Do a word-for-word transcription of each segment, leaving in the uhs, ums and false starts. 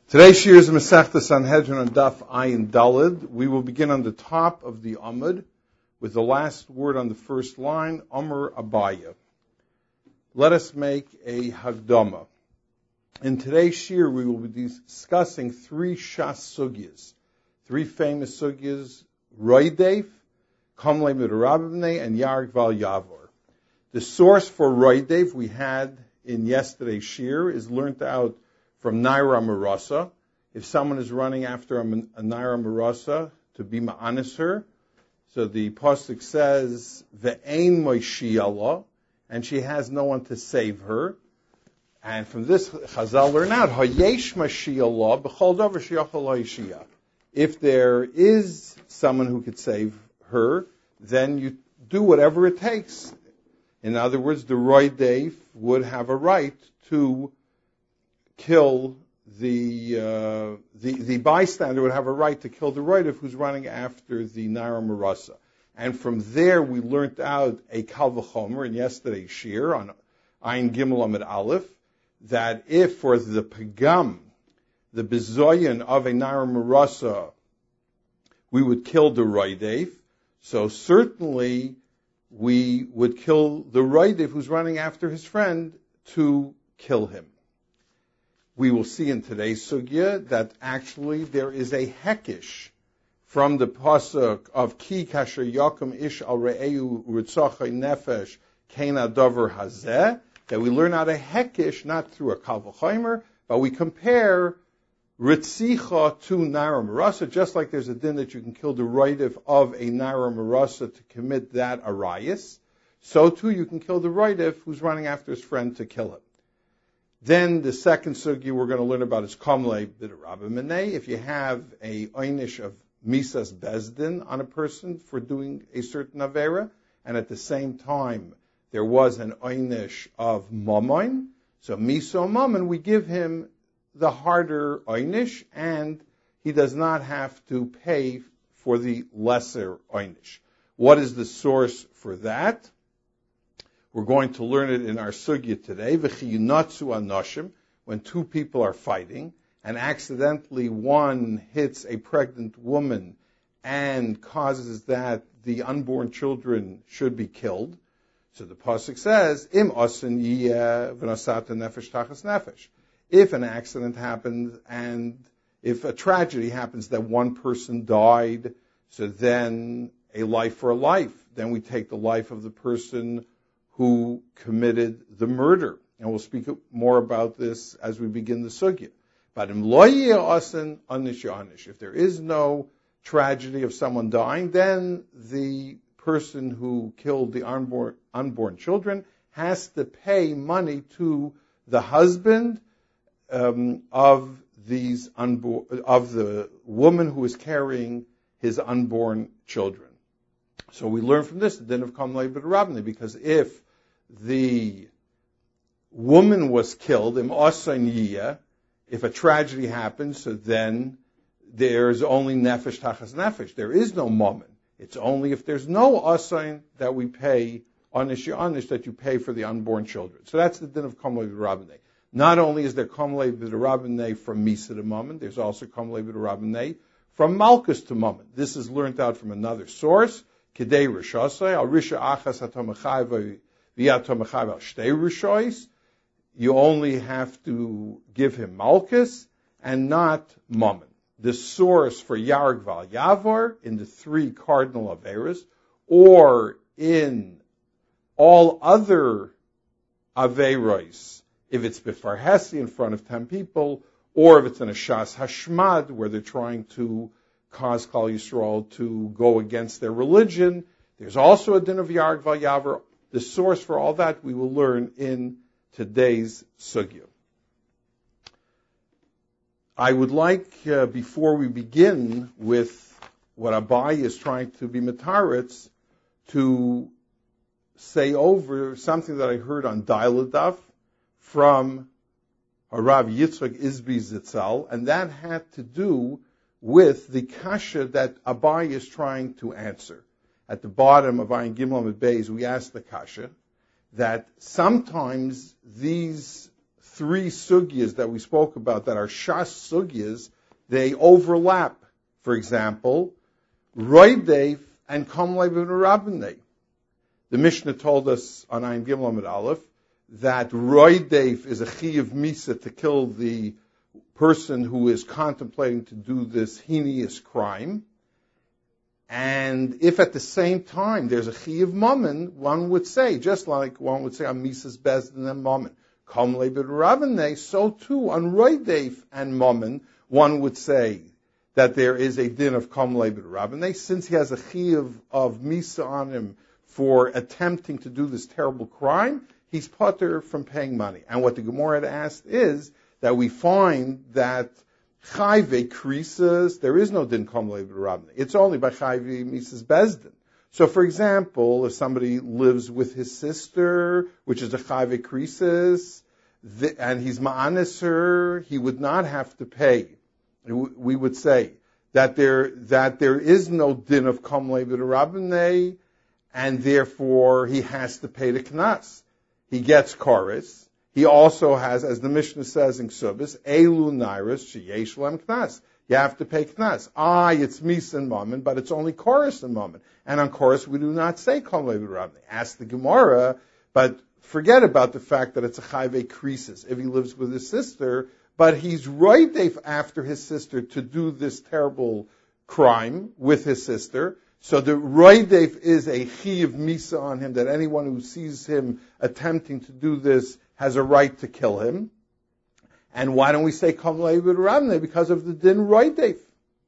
Today's shir is Masechta Sanhedrin on Daf Ayin Dalid. We will begin on the top of the Amud with the last word on the first line, Amr Abaya. Let us make a Hagdama. In today's shir, we will be discussing three Shas Sugyas, three famous Sugyas, Roidev, Kamle Midrabimne, and Yarg Val Yavor. The source for Roidev we had in yesterday's shir is learnt out from Naira Marasa. If someone is running after a, a Naira Marasa to be ma'anis her, so the pasuk says, Ve'ein Moishi Allah, and she has no one to save her. And from this, Chazal learn out, Hayesh Mashi Allah, B'chol Davar Sheyachol Ha'yishiyah. If there is someone who could save her, then you do whatever it takes. In other words, the Roidev would have a right to kill the, uh, the the bystander would have a right to kill the Roidev who's running after the Naira Marasa. And from there we learnt out a Kal V'chomer in yesterday's shir on Ayin Gimel Amid Aleph, that if for the Pagam, the Bizoyan of a Naira Marasa, we would kill the Roidev, so certainly we would kill the Roidev who's running after his friend to kill him. We will see in today's sugya that actually there is a hekish from the pasuk of Ki Kasher Yakum Ish Al Re'eu Ritzachai Nefesh Keina Dover Hazeh, that we learn out a hekish not through a Kal V'chomer, but we compare Ritzicha to Naira Marasa, just like there's a din that you can kill the Roidev of a Naira Marasa to commit that arayis, so too you can kill the Roidev who's running after his friend to kill him. Then the second sugi we're going to learn about is Kamle B'Rabbaminei. If you have a einish of Misas Bezdin on a person for doing a certain Avera, and at the same time there was an einish of Mammon, so Miso Mammon, we give him the harder einish, and he does not have to pay for the lesser einish. What is the source for that? We're going to learn it in our sugya today. V'chiyunatzu anoshim, when two people are fighting, and accidentally one hits a pregnant woman and causes that the unborn children should be killed. So the pasuk says, Im osin yiyeh v'nasata nefesh tachas nefesh. If an accident happens and if a tragedy happens that one person died, so then a life for a life. Then we take the life of the person who committed the murder. And we'll speak more about this as we begin the sugya. But im lo yeh asen anish anish. If there is no tragedy of someone dying, then the person who killed the unborn, unborn children has to pay money to the husband um, of these unborn, of the woman who is carrying his unborn children. So we learn from this the din of Kamle B'Rabbaminei, because if the woman was killed, im asan yiyeh, if a tragedy happens, so then there's only nefesh tachas nefesh. There is no mammon. It's only if there's no asan that we pay anish anish, that you pay for the unborn children. So that's the din of Kamle B'Rabbaminei. Not only is there Kamle B'Rabbaminei from Misa to mammon, there's also Kamle B'Rabbaminei from Malchus to mammon. This is learnt out from another source. Kedei Rishasai, al Risha Achas Hatamachai you only have to give him Malchus and not Mammon. The source for Yarg Val Yavor in the three cardinal Averas, or in all other Averos, if it's Bifar Hesi in front of ten people, or if it's in a Shas Hashmad where they're trying to cause Klal Yisrael to go against their religion, there's also a din of Yarg Val Yavor. The source for all that we will learn in today's sugya. I would like, uh, before we begin with what Abai is trying to be mataritz, to say over something that I heard on Diladaf from Rav Yitzchak Izbi Zitzal, and that had to do with the kasha that Abai is trying to answer. At the bottom of Ayin Gimel Amid Beis, we ask the kasha that sometimes these three sugyas that we spoke about that are shas sugyas, they overlap. For example, roideif and kamlei b'rabbanei. The Mishnah told us on Ayin Gimel Amud Aleph that roideif is a chiyuv misa to kill the person who is contemplating to do this heinous crime. And if at the same time there's a chiyuv mammon, one would say, just like one would say on misas bezdin and mammon, kamlei b'rabbanei, so too on roideif and mammon, one would say that there is a din of kamlei b'rabbanei, since he has a chiyuv of misa on him for attempting to do this terrible crime, he's patur from paying money. And what the Gemara had asked is that we find that chayve krisis, there is no din kamlei b'rabbanei. It's only by chayve misas bezdin. So, for example, if somebody lives with his sister, which is a chayve krisis, and he's ma'anis her, he would not have to pay. We would say that there that there is no din of kamlei b'rabbanei, and therefore he has to pay the knas. He gets chorus. He also has, as the Mishnah says in Ksubis, elu nairas sheyesh lem knas. You have to pay knas. Ah, it's mis and mammon, but it's only chorus and mammon. And on chorus, we do not say kamlei b'rabbanei. Ask the Gemara, but forget about the fact that it's a chayve krisis if he lives with his sister, but he's roideif after his sister to do this terrible crime with his sister. So the roideif is a chiyuv misa on him, that anyone who sees him attempting to do this has a right to kill him. And why don't we say kamlei b'rabbanei? Because of the din roideif.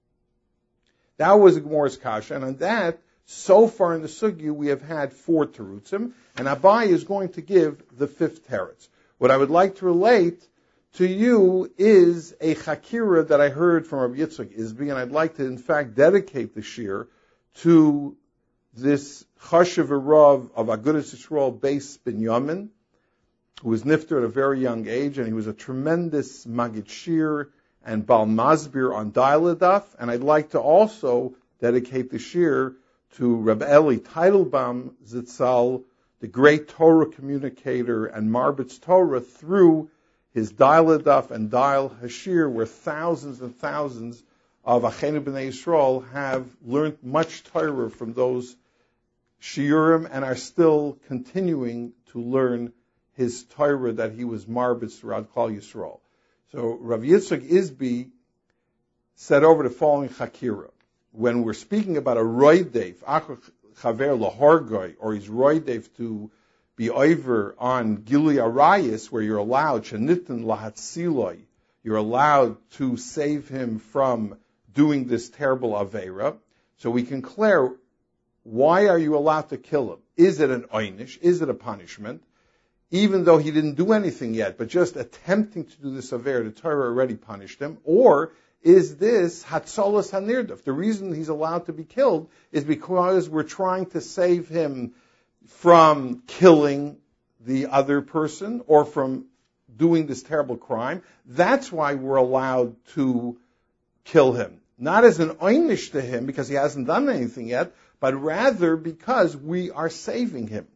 That was the Gemara's kasha, and on that, so far in the sugya, we have had four terutzim, and Abai is going to give the fifth teretz. What I would like to relate to you is a chakira that I heard from Rabbi Yitzchak Isbi, and I'd like to, in fact, dedicate the shir to this chashuv rav of Agudas Yisrael Beis Binyamin, who was nifter at a very young age, and he was a tremendous magid shir and bal masbir on Dailadaf. And I'd like to also dedicate the shir to Reb Eli Teitelbaum Zitzal, the great Torah communicator and marbitz Torah through his Dailadaf and Dail Hashir, where thousands and thousands of Achenu B'nai Yisrael have learned much Torah from those shiurim and are still continuing to learn his Torah that he was marbitz throughout Klal Yisrael. So Rav Yitzchak Isbi said over the following chakira. When we're speaking about a roideif, achar chaver lahargoi, or he's roideif to be over on Gilui Arayis, where you're allowed, shenitin lahatziloi, you're allowed to save him from doing this terrible Aveira. So we can clear, why are you allowed to kill him? Is it an oynish? Is it a punishment? Even though he didn't do anything yet, but just attempting to do this Aveira, the Torah already punished him. Or is this Hatzolas HaNirdaf? The reason he's allowed to be killed is because we're trying to save him from killing the other person or from doing this terrible crime. That's why we're allowed to kill him. Not as an oynish to him because he hasn't done anything yet, but rather because we are saving him.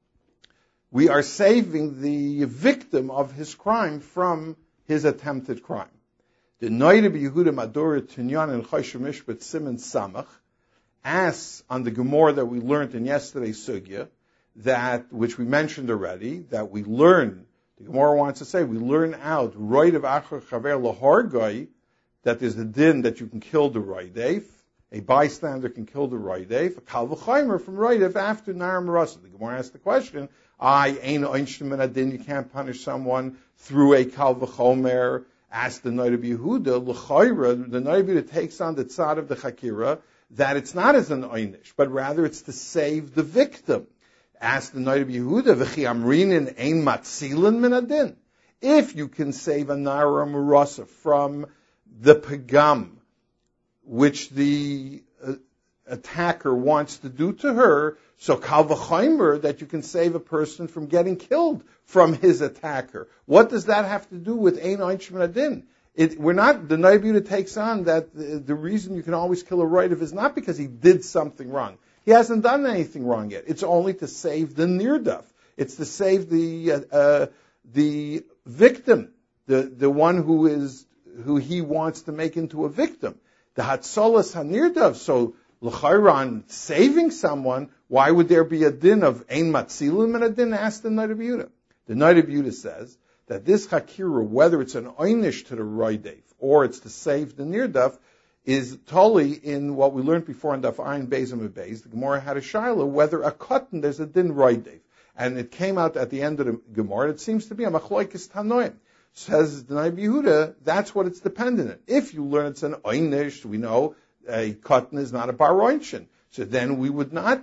We are saving the victim of his crime from his attempted crime. The Noida B'Yehuda Madora Tinyan and Choshev Mishpat Simon Samach asks on the Gemara that we learned in yesterday's sugya, that which we mentioned already, that we learn. The Gemara wants to say we learn out roid of achar chaver lahargai, that there's a din that you can kill the roideif, a bystander can kill the roideif, a kal v'chaymer from roideif after nar marasa. The Gemara asks the question, I ain't einshtem in a din, you can't punish someone through a kal v'chomer. Ask the Noida B'Yehuda, l'chayra, the Noida B'Yehuda takes on the tzad of the chakira, that it's not as an oynish, but rather it's to save the victim. Ask the Noida B'Yehuda, v'chi amrinin ein matzilin min adin. If you can save a nara marasa from the pagam, which the uh, attacker wants to do to her, so kal v'chaymer, that you can save a person from getting killed from his attacker. What does that have to do with ein einshim min adin? It, we're not, the Noida B'Yehuda takes on that the, the reason you can always kill a roideif is not because he did something wrong. He hasn't done anything wrong yet. It's only to save the nirdaf. It's to save the uh, uh, the victim, the, the one who is who he wants to make into a victim. The hatzolas hanirdav. So l'chayran, saving someone, why would there be a din of ein matzilim and a din? Asked the Noda B'Yehuda. The Noda B'Yehuda says that this hakira, whether it's an oynish to the roidev or it's to save the nirdaf, is totally in what we learned before in Daf Ayin Beis and Beis. The Gemara had a shaila whether a cotton there's a din roidev, and it came out at the end of the Gemara. It seems to be a machlokes tanoim. Says the Noda B'Yehuda, that's what it's dependent on. If you learn it's an oynish, we know a cotton is not a bar roinshin, so then we would not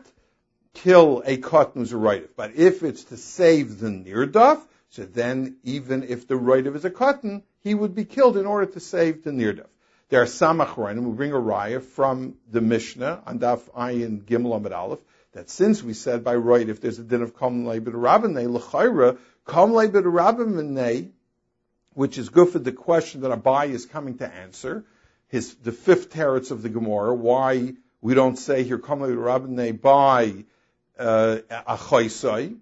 kill a cotton who's a roidev. But if it's to save the nirdaf, so then even if the roidev is a cotton, he would be killed in order to save the nirdaf. There are some achronim who bring a raya from the Mishnah on Daf Ayin Gimel Amud Aleph that since we said by right if there's a din of Kom Leibid Rabbanei l'chayra Kom Leibid Rabbanei, which is good for the question that Abai is coming to answer, his the fifth teretz of the Gemara, why we don't say here Kom Leibid Rabbanei by uh, achaysai.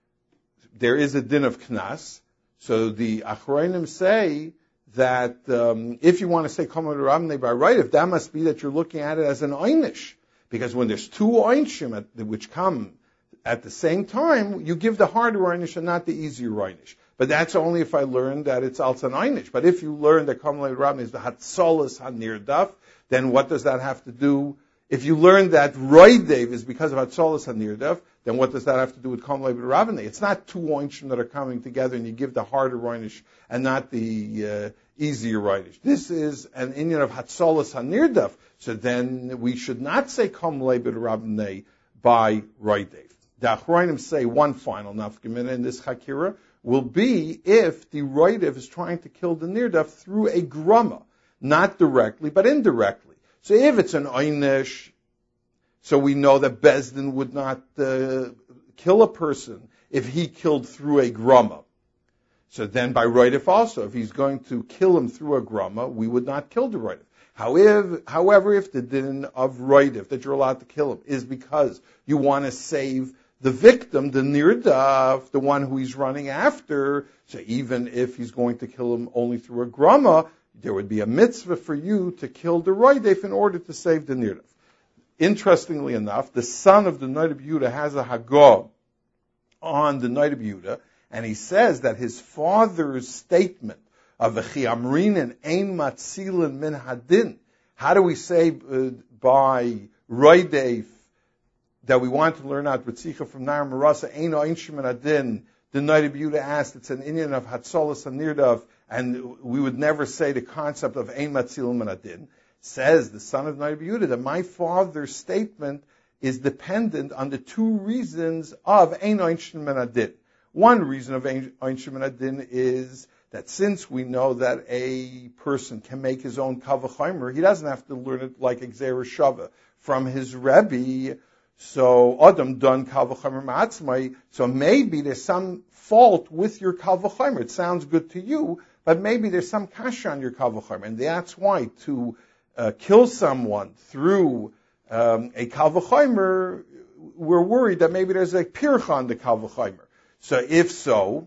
There is a din of knas, so the achronim say that um, if you want to say Kom Leibid Rabbanei by right, if that must be that you're looking at it as an oynish, because when there's two oinshim which come at the same time, you give the harder oynish and not the easier oynish. But that's only if I learn that it's also an oynish. But if you learn that Kom Leibid Rabbanei is the hatzolas hanirdaf, then what does that have to do? If you learn that roidev is because of hatzolas hanirdaf, then what does that have to do with Kom Leibid Rabbanei? It's not two oinshim that are coming together and you give the harder oynish and not the uh, easier oynish. This is an inyan of hatzolas hanirdaf. So then we should not say Kom Leibid Rabbanei by roidev. The achronim say one final nafkamina in this hakira will be if the roidev is trying to kill the nirdaf through a grama, not directly but indirectly. So if it's an oynish, so we know that Bezdin would not uh, kill a person if he killed through a grama. So then by roidev also, if he's going to kill him through a grama, we would not kill the roidev. However, however, if the din of roidev that you're allowed to kill him is because you want to save the victim, the nirdaf, the one who he's running after, so even if he's going to kill him only through a grama, there would be a mitzvah for you to kill the roidev in order to save the nirdaf. Interestingly enough, the son of the Noda B'Yehuda has a hagah on the Noda B'Yehuda, and he says that his father's statement of V'chi amrinin ein matzilin min hadin, how do we say uh, by roidev that we want to learn out Ritzicha from Nair Marasa, Ein Oinshim and Adin, the Noda B'Yehuda asked, it's an Indian of Hatzolas and Nirdav, and we would never say the concept of Ein Matzilim and Adin. Says the son of Noda B'Yehuda that my father's statement is dependent on the two reasons of Ein Oinshim and Adin. One reason of Ein Oinshim and Adin is that since we know that a person can make his own Kavachaimer, he doesn't have to learn it like Exer Shava from his Rebbe. So Adam done Kavachaimer Ma'atzmai. So maybe there's some fault with your Kavachaimer. It sounds good to you, but maybe there's some kasha on your Kavachaimer, and that's why to uh, kill someone through um, a Kavachaimer, we're worried that maybe there's a pircha on the Kavachaimer. So if so,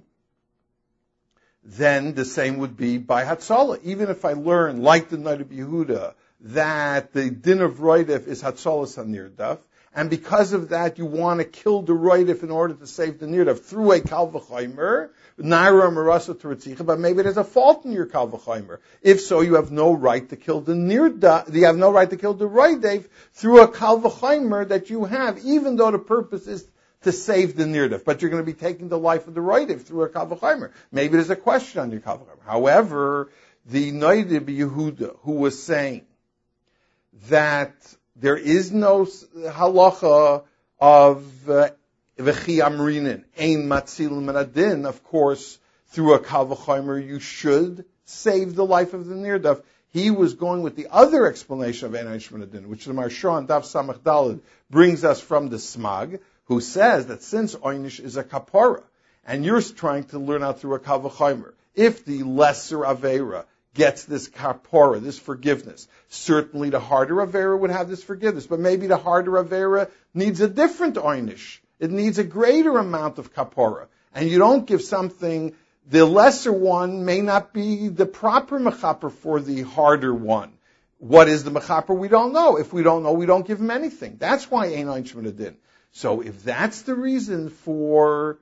then the same would be by Hatzalah. Even if I learn, like the Noda B'Yehuda, that the din of roidev is Hatzalah Hanirdaf, and because of that you want to kill the roidev in order to save the nirdaf through a kal v'chaymer, naira marasa teretzicha, but maybe there's a fault in your kal v'chaymer. If so, you have no right to kill the nirdaf, you have no right to kill the roidev through a kal v'chaymer that you have, even though the purpose is to save the nirdaf, but you're going to be taking the life of the roidev through a kal v'chaymer. Maybe there's a question on your kal v'chaymer. However, the Noda B'Yehuda, who was saying that there is no halacha of v'chi amrinin, ein matzil min adin, of course, through a kal v'chaymer you should save the life of the nirdaf. He was going with the other explanation of ein oinshim min adin, which the Maharsha on Daf Samach Daled brings us from the Smag, who says that since oinish is a kapara, and you're trying to learn out through a kal v'chaymer, if the lesser avera gets this kapora, this forgiveness, certainly the harder avera would have this forgiveness, but maybe the harder avera needs a different oinish. It needs a greater amount of kapora. And you don't give something the lesser one may not be the proper mechaper for the harder one. What is the mechaper? We don't know. If we don't know, we don't give him anything. That's why ein einshin min adin. So if that's the reason for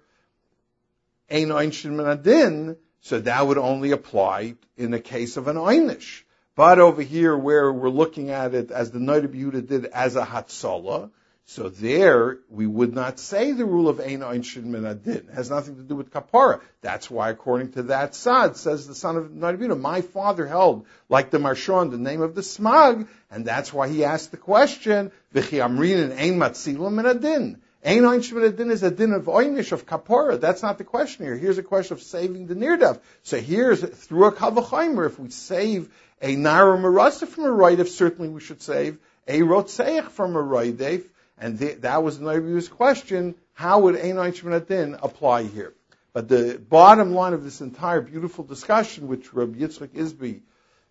ein einshin min adin, so that would only apply in the case of an einish. But over here, where we're looking at it as the Noda B'Yehuda did as a hatzalah, so there we would not say the rule of ein einshin min adin. It has nothing to do with kapara. That's why, according to that sad, says the son of Noda B'Yehuda, my father held like the Marshon, the name of the smag, and that's why he asked the question, v'chi amrin ein matzilim min adin. Ein einshin min adin is a din of einish, of kapara. That's not the question here. Here's a question of saving the nirdav. So here's, through a kavachaymer, if we save a nara marasa from a roidef, certainly we should save a rotzeich from a roidef. And th- that was the Noda B'Yehuda's question, how would ein einshin min adin apply here? But the bottom line of this entire beautiful discussion, which Rabbi Yitzchak Isbi,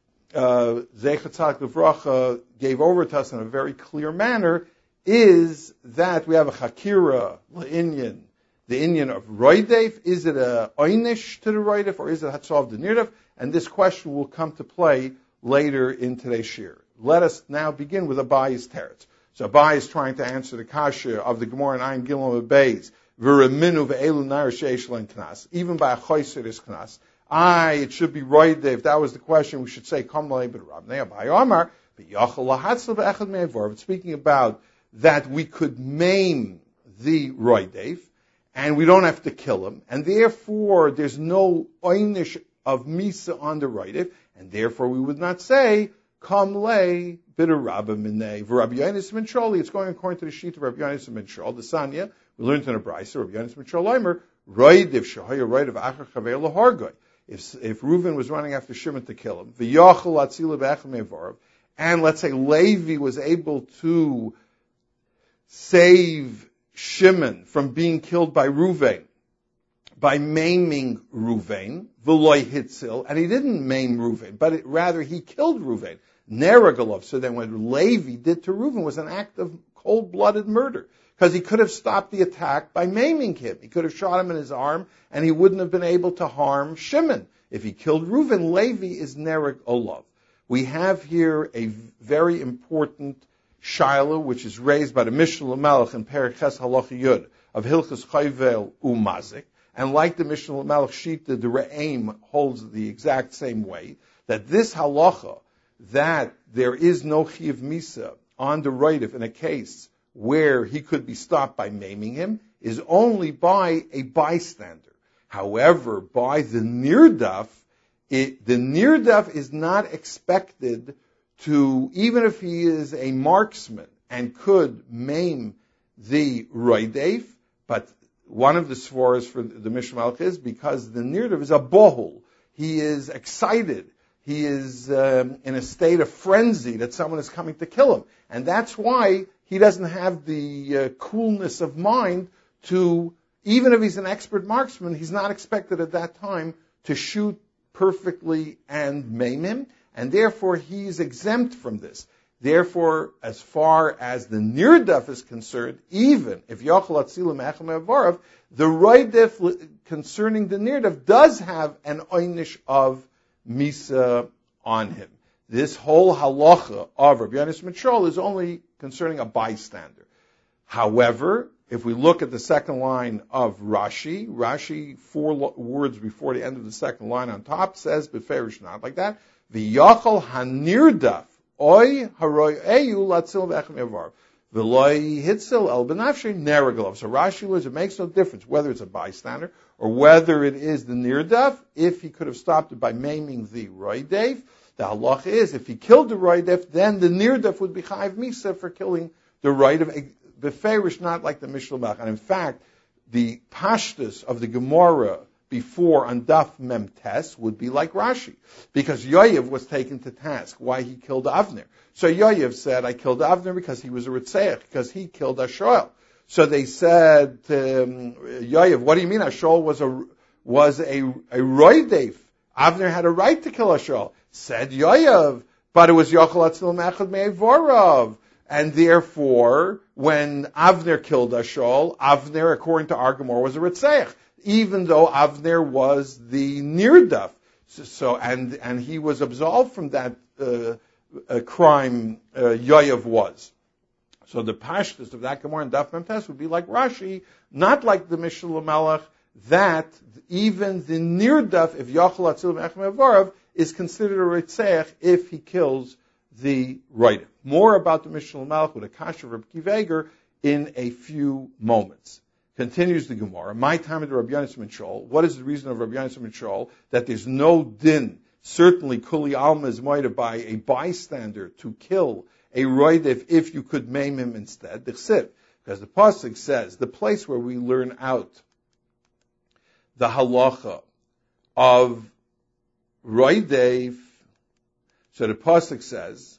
uh, Zeichat Tzaddik Livracha, gave over to us in a very clear manner, is that we have a chakira, l'inyan, the inyan of roidef. Is it a einish to the roidef, or is it hatzav the nirdav? And this question will come to play later in today's shir. Let us now begin with Abayi's teretz. So Abai is trying to answer the kasha of the Gemara in Ayin Gilom Beis. V'reminu ve'elu nair sheish lein knas. Even by a choiser is knas. Aye, it should be roidef. If that was the question, we should say kam le'ebed rabnei Abai Amar v'yachal lahatzal ve'echad me'evor. It's speaking about that we could maim the roidef, and we don't have to kill him, and therefore there's no einish of misa on the roidef, and therefore we would not say kam le bitter rabba minei v'Rabbi Yonis ben Sholi. It's going according to the sheet of Rabbi Yonis ben Shol, the Sanya. We learned in a brayso, Rabbi Yonis ben Shol Omer, roidef shahaya roidef achar chaver lahargoy. If if Reuven was running after Shimon to kill him, v'yachal atzila ve'echad me'evarav, and let's say Levi was able to save Shimon from being killed by Reuven by maiming Reuven, v'loy hitzil, and he didn't maim Reuven, but it, rather he killed Reuven, neragalov. So then what Levi did to Reuven was an act of cold-blooded murder, because he could have stopped the attack by maiming him. He could have shot him in his arm, and he wouldn't have been able to harm Shimon. If he killed Reuven, Levi is neragalov. We have here a very important Shiloh, which is raised by the Mishnah L'Melech in Perek Ches Halacha Yud of Hilchos Chayvel Umazik, and like the Mishnah L'Melech Shita, the Re'aim holds the exact same way, that this halacha, that there is no Chiyuv Misa on the roidef in a case where he could be stopped by maiming him, is only by a bystander. However, by the nirdaf, it, the nirdaf is not expected to, even if he is a marksman and could maim the roidef, but one of the svaras for the Mishnah Malach is because the nirdav is a bohul. He is excited. He is um, in a state of frenzy that someone is coming to kill him. And that's why he doesn't have the uh, coolness of mind to, even if he's an expert marksman, he's not expected at that time to shoot perfectly and maim him. And therefore, he is exempt from this. Therefore, as far as the nirdaf is concerned, even if Yachal Atzilim Echem Evarav, the roidef concerning the nirdaf does have an einish of misa on him. This whole halacha of Rabbi Yonis ben Shol is only concerning a bystander. However, if we look at the second line of Rashi, Rashi, four lo- words before the end of the second line on top, says, beferish, not like that, V'yachal hanirdaf, oy haroy eyu latzil v'echem evar, v'loy hitzel el benafshe neragalov. So Rashi was, it makes no difference whether it's a bystander or whether it is the nirdaf. If he could have stopped it by maiming the roidef, the halach is, if he killed the roidef, then the nirdaf would be chayiv misa for killing the roidef, beferish, not like the Mishnah Malach. And in fact, the pashtus of the Gemara before on Daf Mem Tes would be like Rashi, because Yoav was taken to task why he killed Avner. So Yoav said, I killed Avner because he was a Ritzeach, because he killed Ashol. So they said to um, Yoav, what do you mean Ashol was a was a, a roidef? Avner had a right to kill Ashol. Said Yoav, but it was Yochel Atzil Mechad Me'evorov. And therefore, when Avner killed Ashol, Avner, according to our Gemara, was a Ritzeach. even though Avner was the nirdaf. So, so and and he was absolved from that uh, uh, crime uh, Yoav was. So the pashtus of that Gemara and Daf Mem Tes would be like Rashi, not like the Mishnah Lamelech, that even the nirdaf, if Yachal Atzil Mechem Evarav, is considered a Ritzech if he kills the writer. More about the Mishnah Lamelech with a Kasha of Reb Kiva in a few moments. Continues the Gemara. My time of Rabbi Yonasan ben Shaul. What is the reason of Rabbi Yonasan ben Shaul that there's no din? Certainly, Kuli Alma is moida by a bystander to kill a roidif if you could maim him instead. The Chsiv, because the pasuk says the place where we learn out the halacha of roidif. So the pasuk says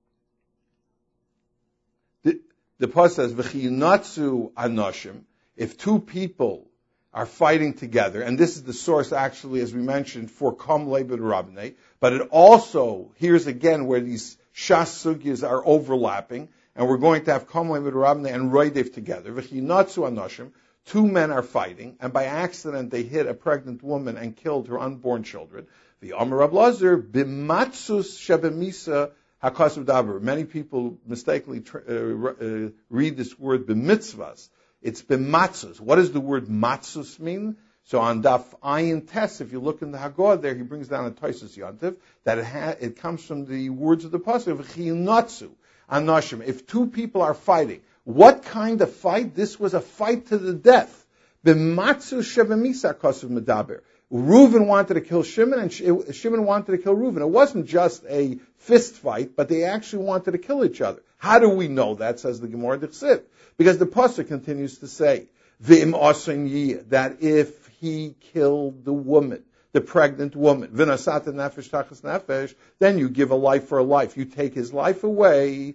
the, the pasuk says v'chiyinatzu anoshim. If two people are fighting together, and this is the source actually, as we mentioned, for Kam Lebed Rabnei, but it also, here's again where these Shas Sugyas are overlapping, and we're going to have Kam Lebed Rabnei and Roidev together. V'chinatzu anoshim, two men are fighting, and by accident they hit a pregnant woman and killed her unborn children. The Amar Rab Lazar, bimatzus shebemisa hakasav daber. Many people mistakenly tra- uh, uh, read this word b'mitzvahs. It's b'matzus. What does the word matzus mean? So on Daf Ayin Tes, if you look in the Haggadah there, he brings down a Toisus Yontif, that it, ha- it comes from the words of the Pasuk, v'chinatzu anoshim. If two people are fighting, what kind of fight? This was a fight to the death. B'matzus shebemisa kosav medaber. Reuven wanted to kill Shimon, and Shimon wanted to kill Reuven. It wasn't just a fist fight, but they actually wanted to kill each other. How do we know that, says the Gemara D'Chsiv? Because the pasuk continues to say, "V'im asim yiyeh," that if he killed the woman, the pregnant woman, v'nasat nefesh tachas nefesh, then you give a life for a life. You take his life away.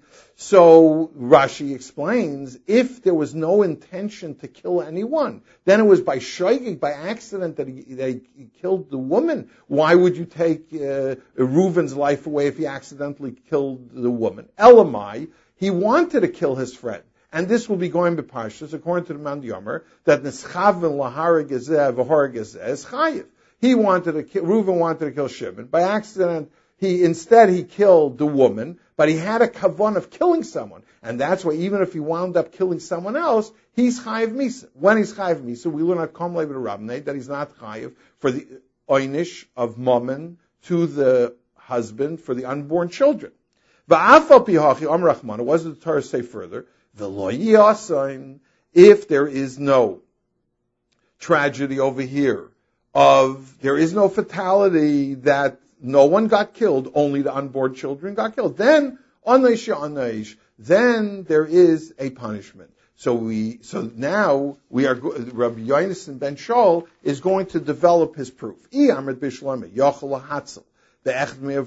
So Rashi explains, if there was no intention to kill anyone, then it was by shoygig, by accident, that he, that he killed the woman. Why would you take uh, Reuven's life away if he accidentally killed the woman? Elamai, he wanted to kill his friend. And this will be going by Parshas, according to the Man Yomer, that Nischaven Lahara Gezeh V'Hor Gezeh is Chayiv. He wanted to kill, Reuven wanted to kill Shimon. By accident, he, instead he killed the woman, but he had a kavan of killing someone. And that's why even if he wound up killing someone else, he's Chayiv Misa. When he's Chayiv Misa, we learn at Kom Lev Rabnei that he's not Chayiv for the Oynish of Mammon to the husband for the unborn children. V'afal pihachi Am Rachman, what does the Torah say further? If there is no tragedy over here of, there is no fatality that no one got killed, only the unborn children got killed, then, then there is a punishment. So we, so now we are, Rabbi Yonasan ben Shaul is going to develop his proof. If you're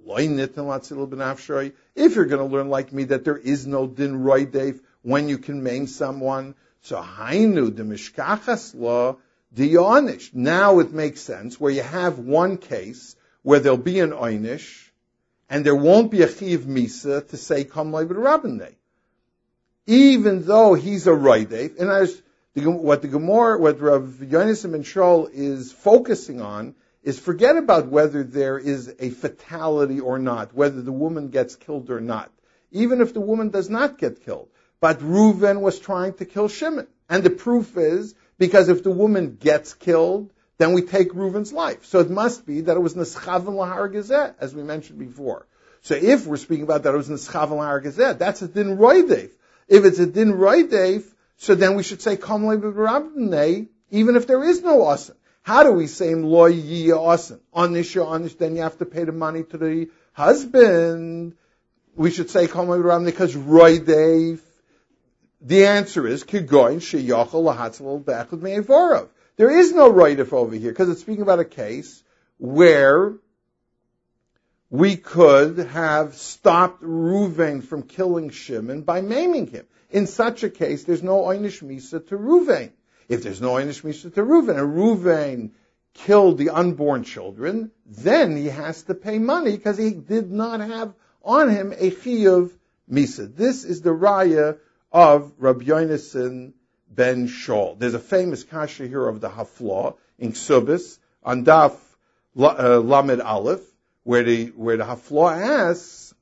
going to learn like me that there is no din roidev when you can maim someone, so hainu the mishkachas law dionish. Now it makes sense where you have one case where there'll be an oynish and there won't be a chiv misa to say kam leibed rabbinei, even though he's a roidev. And as the, what the Gemara, what Rav Yonasan ben Shaul is focusing on, is forget about whether there is a fatality or not, whether the woman gets killed or not, even if the woman does not get killed. But Reuven was trying to kill Shimon. And the proof is, because if the woman gets killed, then we take Reuven's life. So it must be that it was Neschaven Lahar Gezeh, as we mentioned before. So if we're speaking about that it was Neschaven Lahar Gezeh, that's a din roidev. If it's a din roidev, so then we should say Kam Leibed Rabbinei, even if there is no asen. How do we say lo yiyeh asen? Onish onish, then you have to pay the money to the husband. We should say Kam Leibed Rabbinei because roidev. The answer is kigoin sheyachol lahatzal be'echad me'evorav. There is no roidev over here because it's speaking about a case where we could have stopped Reuven from killing Shimon by maiming him. In such a case, there's no oynish misa to Reuven. If there's no oynish misa to Reuven, and Reuven killed the unborn children, then he has to pay money because he did not have on him a chiyuv misa. This is the raya of Rabbi Yonasan ben Shaul. There's a famous kasha here of the Hafla in Ksubis on Daf uh, Lamed Aleph, where the where the Hafla asks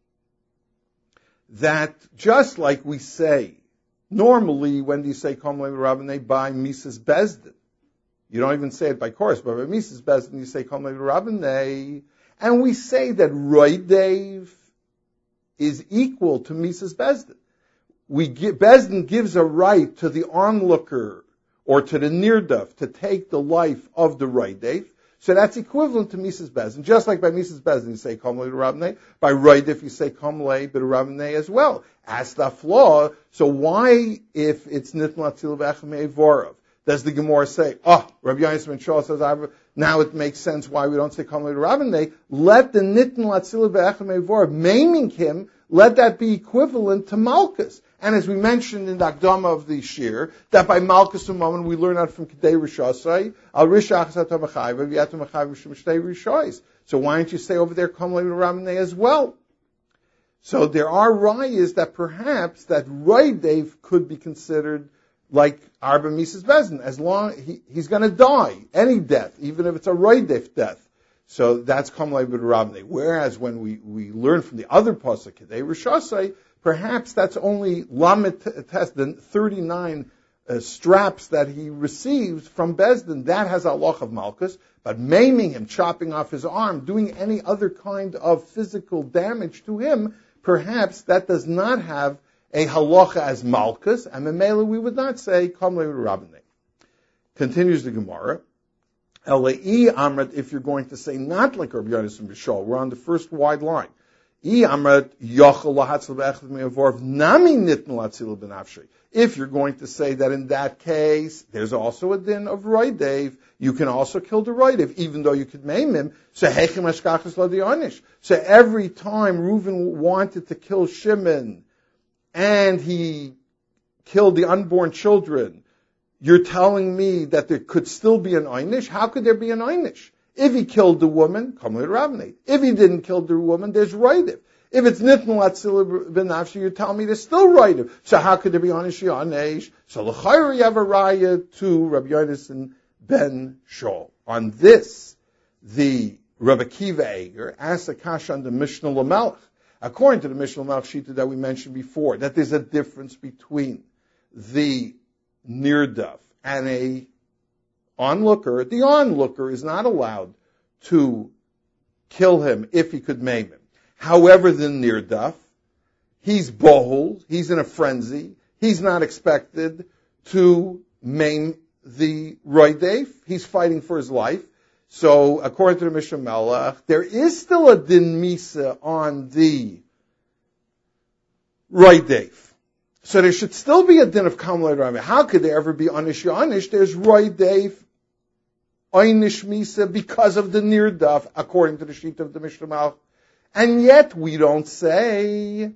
that just like we say normally, when do you say Kom Levi Rabbanei by Mises Bezdin? You don't even say it by chorus, but by Mises Bezdin you say Kom Levi Rabbanei, and we say that Roidev is equal to Mises Bezdin. We give, Bezdin gives a right to the onlooker or to the nirdaf to take the life of the Roidev. So that's equivalent to Mises Bezdin. Just like by Mises Bezdin you say Kom Levi Rabbanei, by Roidev you say Kom Levi Rabbanei as well. As the flaw, so why, if it's Nitn Latzil V'Echem Evorav, does the Gemara say, oh, Rabbi Yonis ben Shaul says, now it makes sense why we don't say Kom Levi Rabbanei? Let the Nitn Latzil V'Echem Evorav, maiming him, let that be equivalent to Malchus. And as we mentioned in the Akdama of the Shir, that by Malchus U'Mammon we learn out from Kedei Rishasai, Al Rishach Satam Achayva, V'yatam Achayva Shem Shtei Rishais. So why don't you say over there Kom Levi Rabbanei as well? So there are rayas that perhaps that Roidev could be considered like Arba Mises Bezdin, as long he, he's going to die, any death, even if it's a Roidev death. So that's Kom Levi Rabbanei. Whereas when we, we learn from the other pasuk, Kedei Rishasai, perhaps that's only Lamed Test, the thirty-nine uh, straps that he received from Bezdin, that has halach of Malchus, but maiming him, chopping off his arm, doing any other kind of physical damage to him, perhaps that does not have a halacha as Malchus, and Memela we would not say Kom Levi Rabbanei. Continues the Gemara. Elei Amrat, if you're going to say not like Rabbi Yonis ben Shaul, we're on the first wide line. If you're going to say that in that case, there's also a din of Roidev, you can also kill the Roidev, even though you could maim him. So every time Reuven wanted to kill Shimon, and he killed the unborn children, you're telling me that there could still be an Einish? How could there be an Einish? If he killed the woman, Kom Levi Rabbanei. If he didn't kill the woman, there's Roidev. If it's Nitn Latzil B'Nafshi, you're telling me there's still Roidev. So how could there be Onish Yanesh? So l'chayr you have a raya to Rabbi Yonis ben Shaul. On this, the Rabbi Kiva Eger asked a kasha on the Mishnah Lamelech. According to the Mishnah Lamelech Shita that we mentioned before, that there's a difference between the nirdaf and a onlooker. The onlooker is not allowed to kill him if he could maim him. However, the nirdaf, he's bohul, he's in a frenzy, he's not expected to maim the Roidev, he's fighting for his life. So, according to the Mishnah Melech, there is still a din misa on the Roidev. So there should still be a din of Kom Levi Rabbanei. How could there ever be Onish Yonish? There's Roidev, Einish Misa, because of the Nirdaf, according to the sheet of the Mishnah Melech. And yet we don't say,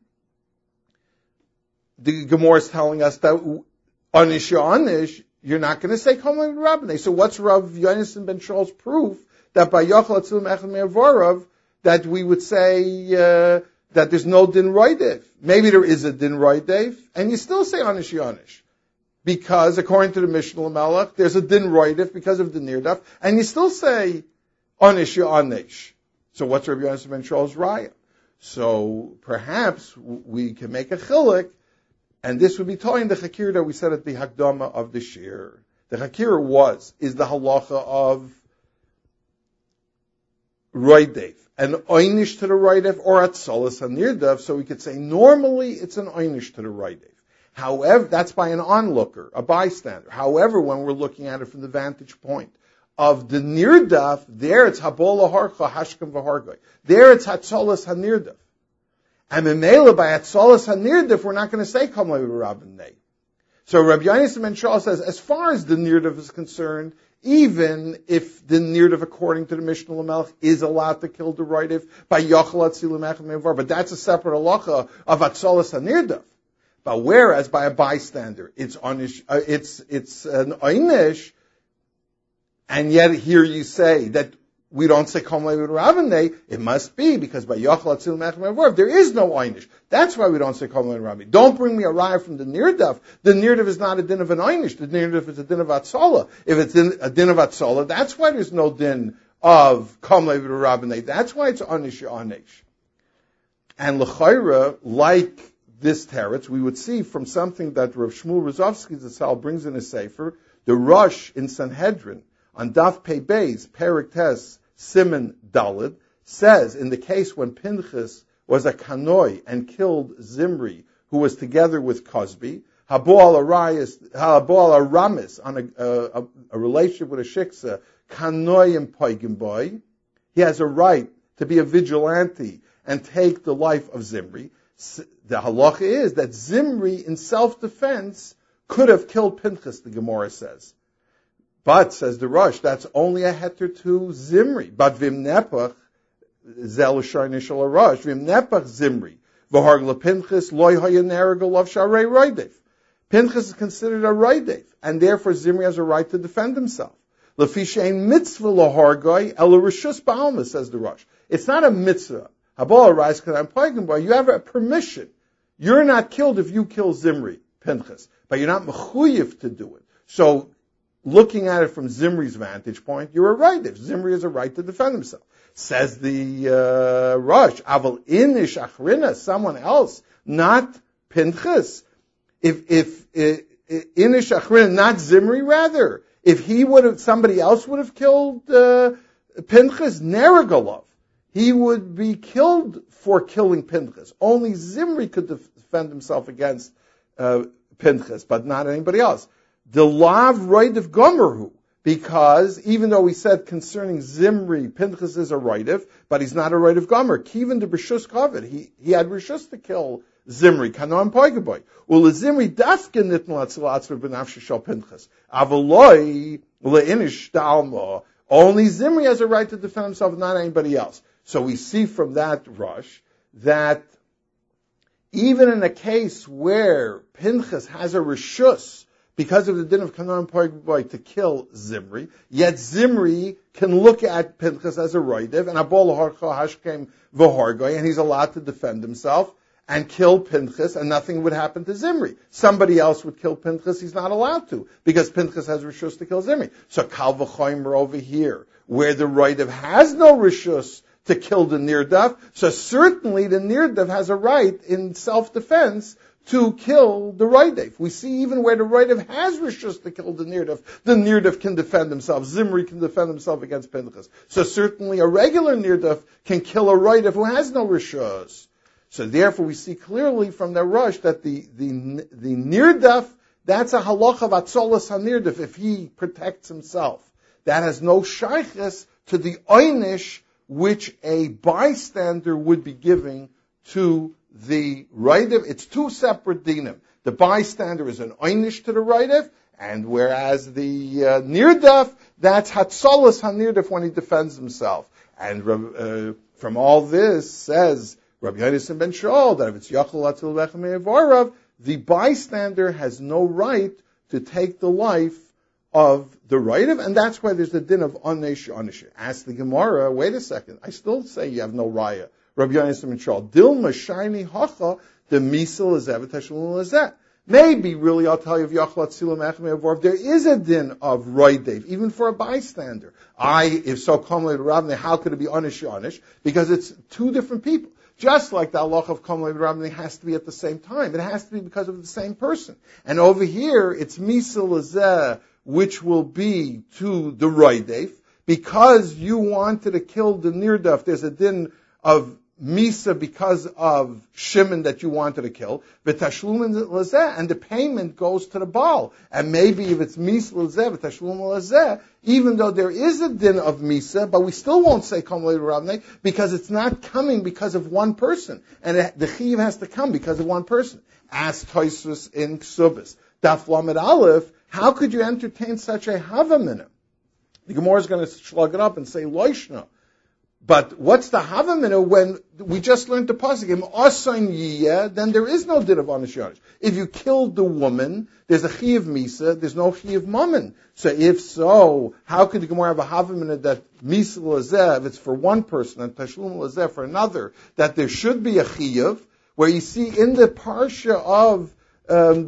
the Gemara is telling us that Onish Yonish, you're not going to say Kom Levi Rabbanei. So what's Rav Yonis ben Shaul's proof that by Yochel Atzilim Echad Me'avorav, that we would say uh, that there's no din Roidev? Maybe there is a din Roidev, and you still say Onish Yonish. Because according to the Mishnah Lamelech, there's a din Roidev because of the Nirdaf, and you still say Onish Yonish. So what's Rav Yonis ben Shaul's raya? So perhaps we can make a chilek, and this would be telling the Chakir that we said at the Hakdama of the Shir. The Chakir was, is the halacha of Roidev, an Einish to the Roidev, or Atzolas HaNirdav, so we could say normally it's an Einish to the Roidev. However, that's by an onlooker, a bystander. However, when we're looking at it from the vantage point of the Nirdaf, there it's Habola Harcha Hashkem V'Hargoy. There it's Hatzolas HaNirdaf. And Memela by Hatzolas HaNirdaf, we're not going to say Kom Levi Rabbanei. So Rabbi Yonis ben Shaul says, as far as the Nirdaf is concerned, even if the Nirdaf, according to the Mishnah Lamelech, is allowed to kill the Roidev by Yochel Atzilim Echad Me'avorav, but that's a separate halacha of Hatzolas HaNirdaf. But whereas by a bystander, it's onish, uh, it's it's an einish, and yet here you say that we don't say Kol Levi Rabbanei, it must be because by Yochel Atzil Mechem Evorov, there is no Einish. That's why we don't say Kol Levi Rabbanei. Don't bring me a raya from the Nirdaf. The Nirdaf is not a din of an Einish. The Nirdaf is a din of Atzola. If it's a din of Atzola, that's why there's no din of Kol Levi Rabbanei. That's why it's Einish Einish. And L'chayra, like this teretz, we would see from something that Rav Shmuel Rozovsky Zatzal brings in his sefer, the Rosh in Sanhedrin, on Daf Pei Beis, Perik Tes, Siman Dalid, says in the case when Pinchas was a kanoi and killed Zimri, who was together with Cosby, Haboal Aramis, on a, a, a relationship with a shiksa, kanoi and poigim boy, he has a right to be a vigilante and take the life of Zimri. The halacha is that Zimri, in self-defense, could have killed Pinchas, the Gemara says. But, says the Rosh, that's only a heter to Zimri. But vim nepach, zel shar Rosh, vim nepach Zimri, v'hargla Pinchas, loy hayaneragol of sharei roidev. Pinchas is considered a roidev, and therefore Zimri has a right to defend himself. Lefi she'ein mitzvah lahargoi, ela rishus ba'alma, says the Rosh. It's not a mitzvah. Habal arise kadam poigim boy. You have a permission. You're not killed if you kill Zimri, Pinchas, but you're not mechuyev to do it. So, looking at it from Zimri's vantage point, you're a right. If Zimri has a right to defend himself. Says the uh, Rosh, Aval inish achrina, someone else, not Pinchas. If, if, if inish achrina, not Zimri, rather. If he would have, somebody else would have killed uh, Pinchas, Neragolov. He would be killed for killing Pinchas. Only Zimri could defend himself against uh, Pinchas, but not anybody else. The lav roidev gomerhu, because even though we said concerning Zimri, Pinchas is a roidev, but he's not a roidev gomer. Kivin de b'shus kavod, he he had rishus to kill Zimri. Kanoam poigaboy. Well, Zimri dafkin nitn latzlatzver b'nafshe shal Pinchas. Avaloi leinish dalma. Only Zimri has a right to defend himself, not anybody else. So we see from that Rosh that even in a case where Pinchas has a rishus because of the din of Kanan Poigboy to kill Zimri, yet Zimri can look at Pinchas as a roidev, and Abol Harcha Hashkem V'Horgoy, and he's allowed to defend himself and kill Pinchas, and nothing would happen to Zimri. Somebody else would kill Pinchas, he's not allowed to, because Pinchas has rishus to kill Zimri. So Kal V'Chomer over here, where the roidev has no rishus to kill the Nirdaf, so certainly the Nirdaf has a right in self-defense to kill the Roidev. We see even where the Roidev has rishus to kill the Nirdaf, the Nirdaf can defend himself. Zimri can defend himself against Pinchas. So certainly a regular Nirdaf can kill a Roidev who has no rishus. So therefore we see clearly from the Rosh that the, the, the Nirdaf, that's a halacha of Atzolas HaNirdaf if he protects himself. That has no shaykhis to the Einish which a bystander would be giving to the Roidev. It's two separate dinim. The bystander is an Einish to the Roidev, and whereas the uh, Nirdaf, that's Hatzolas HaNirdaf when he defends himself. And uh, from all this says Rabbi Yonasan ben Shaul that if it's Yachol Atzil Lechem Evarav, the bystander has no right to take the life of the Roidev, and that's why there's the din of Onesh Onesh. Ask the Gemara, wait a second, I still say you have no raya. Rabbi Yonasan ben Shaul, Dilma Shiny Hacha, the Misal is Evetashul Lazet. Maybe really I'll tell you of Yachol Atzil Lechem Evarav, there is a din of Roidev, even for a bystander. I, if so, Komle Rabne, how could it be Onesh Onesh? Because it's two different people. Just like the halacha of Komle Rabne has to be at the same time. It has to be because of the same person. And over here, it's Misal Lazet, which will be to the Roidev, because you wanted to kill the Nirdaf. There's a din of Misa because of Shimon that you wanted to kill, v'tashlumin lazeh, and the payment goes to the Baal. And maybe if it's Misa lazeh, v'tashlumin lazeh, even though there is a din of Misa, but we still won't say Kom Le'Ravnei, because it's not coming because of one person. And it, the Chiv has to come because of one person. Ask Tosfos in Ksubis. Daf Lamed Aleph, how could you entertain such a Havamina? The Gemara is going to slug it up and say, Loishna. But what's the havamina when we just learned the pasuk? Im asan yiyeh, then there is no din of onish yonish. If you killed the woman, there's a chi of misa, there's no chi of mammon. So if so, how could the Gemara have a havamina that misa lazeh, if it's for one person, and tashlum lazeh for another, that there should be a chiyuv, where you see in the parsha of Um,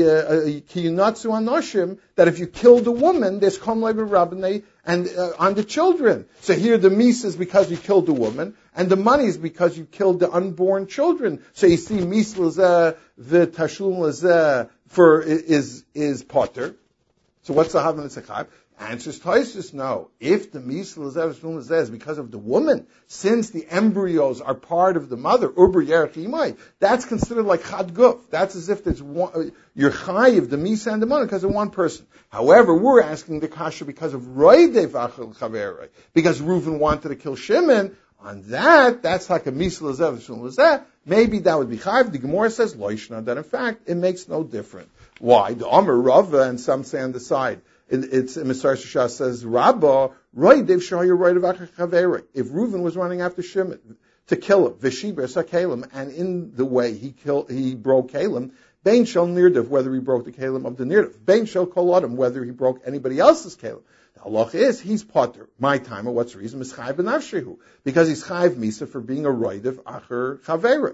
the kiyunatsu uh, anoshim, that if you killed a woman, there's kom leber rabbinay and uh, on the children. So here the mis is because you killed a woman, and the money is because you killed the unborn children. So you see mis lazeh, the tashlum lazeh for is is potter. So what's the havamina tzachayv? Answers Taisus, no. If the misl is because of the woman, since the embryos are part of the mother, uber yerech imai, that's considered like chad guf. That's as if there's one, you're chayiv, the misa and the mother, because of one person. However, we're asking the kasha because of roidev achel chaverei, because Reuven wanted to kill Shimon. On that, that's like a misl azeh, maybe that would be chayiv. The Gemara says loishna, that in fact it makes no difference. Why? The Amar Rava and some say on the side. It, it's Misar Shashah says, Rabba, right, Dave Shahir, right of Achaveri. If Reuven was running after Shimon to kill him, Vishiber Sakalim, and in the way he killed, he broke Kalim, Bain shall Nirdav, whether he broke the Kalim of the Nirdav. Bain shall Kolodim, whether he broke anybody else's Kalim. The halach is, he's potter. My timer, what's the reason? Mischayv benavshehu. Because he's chayv misa for being a right of Acher Chaveri.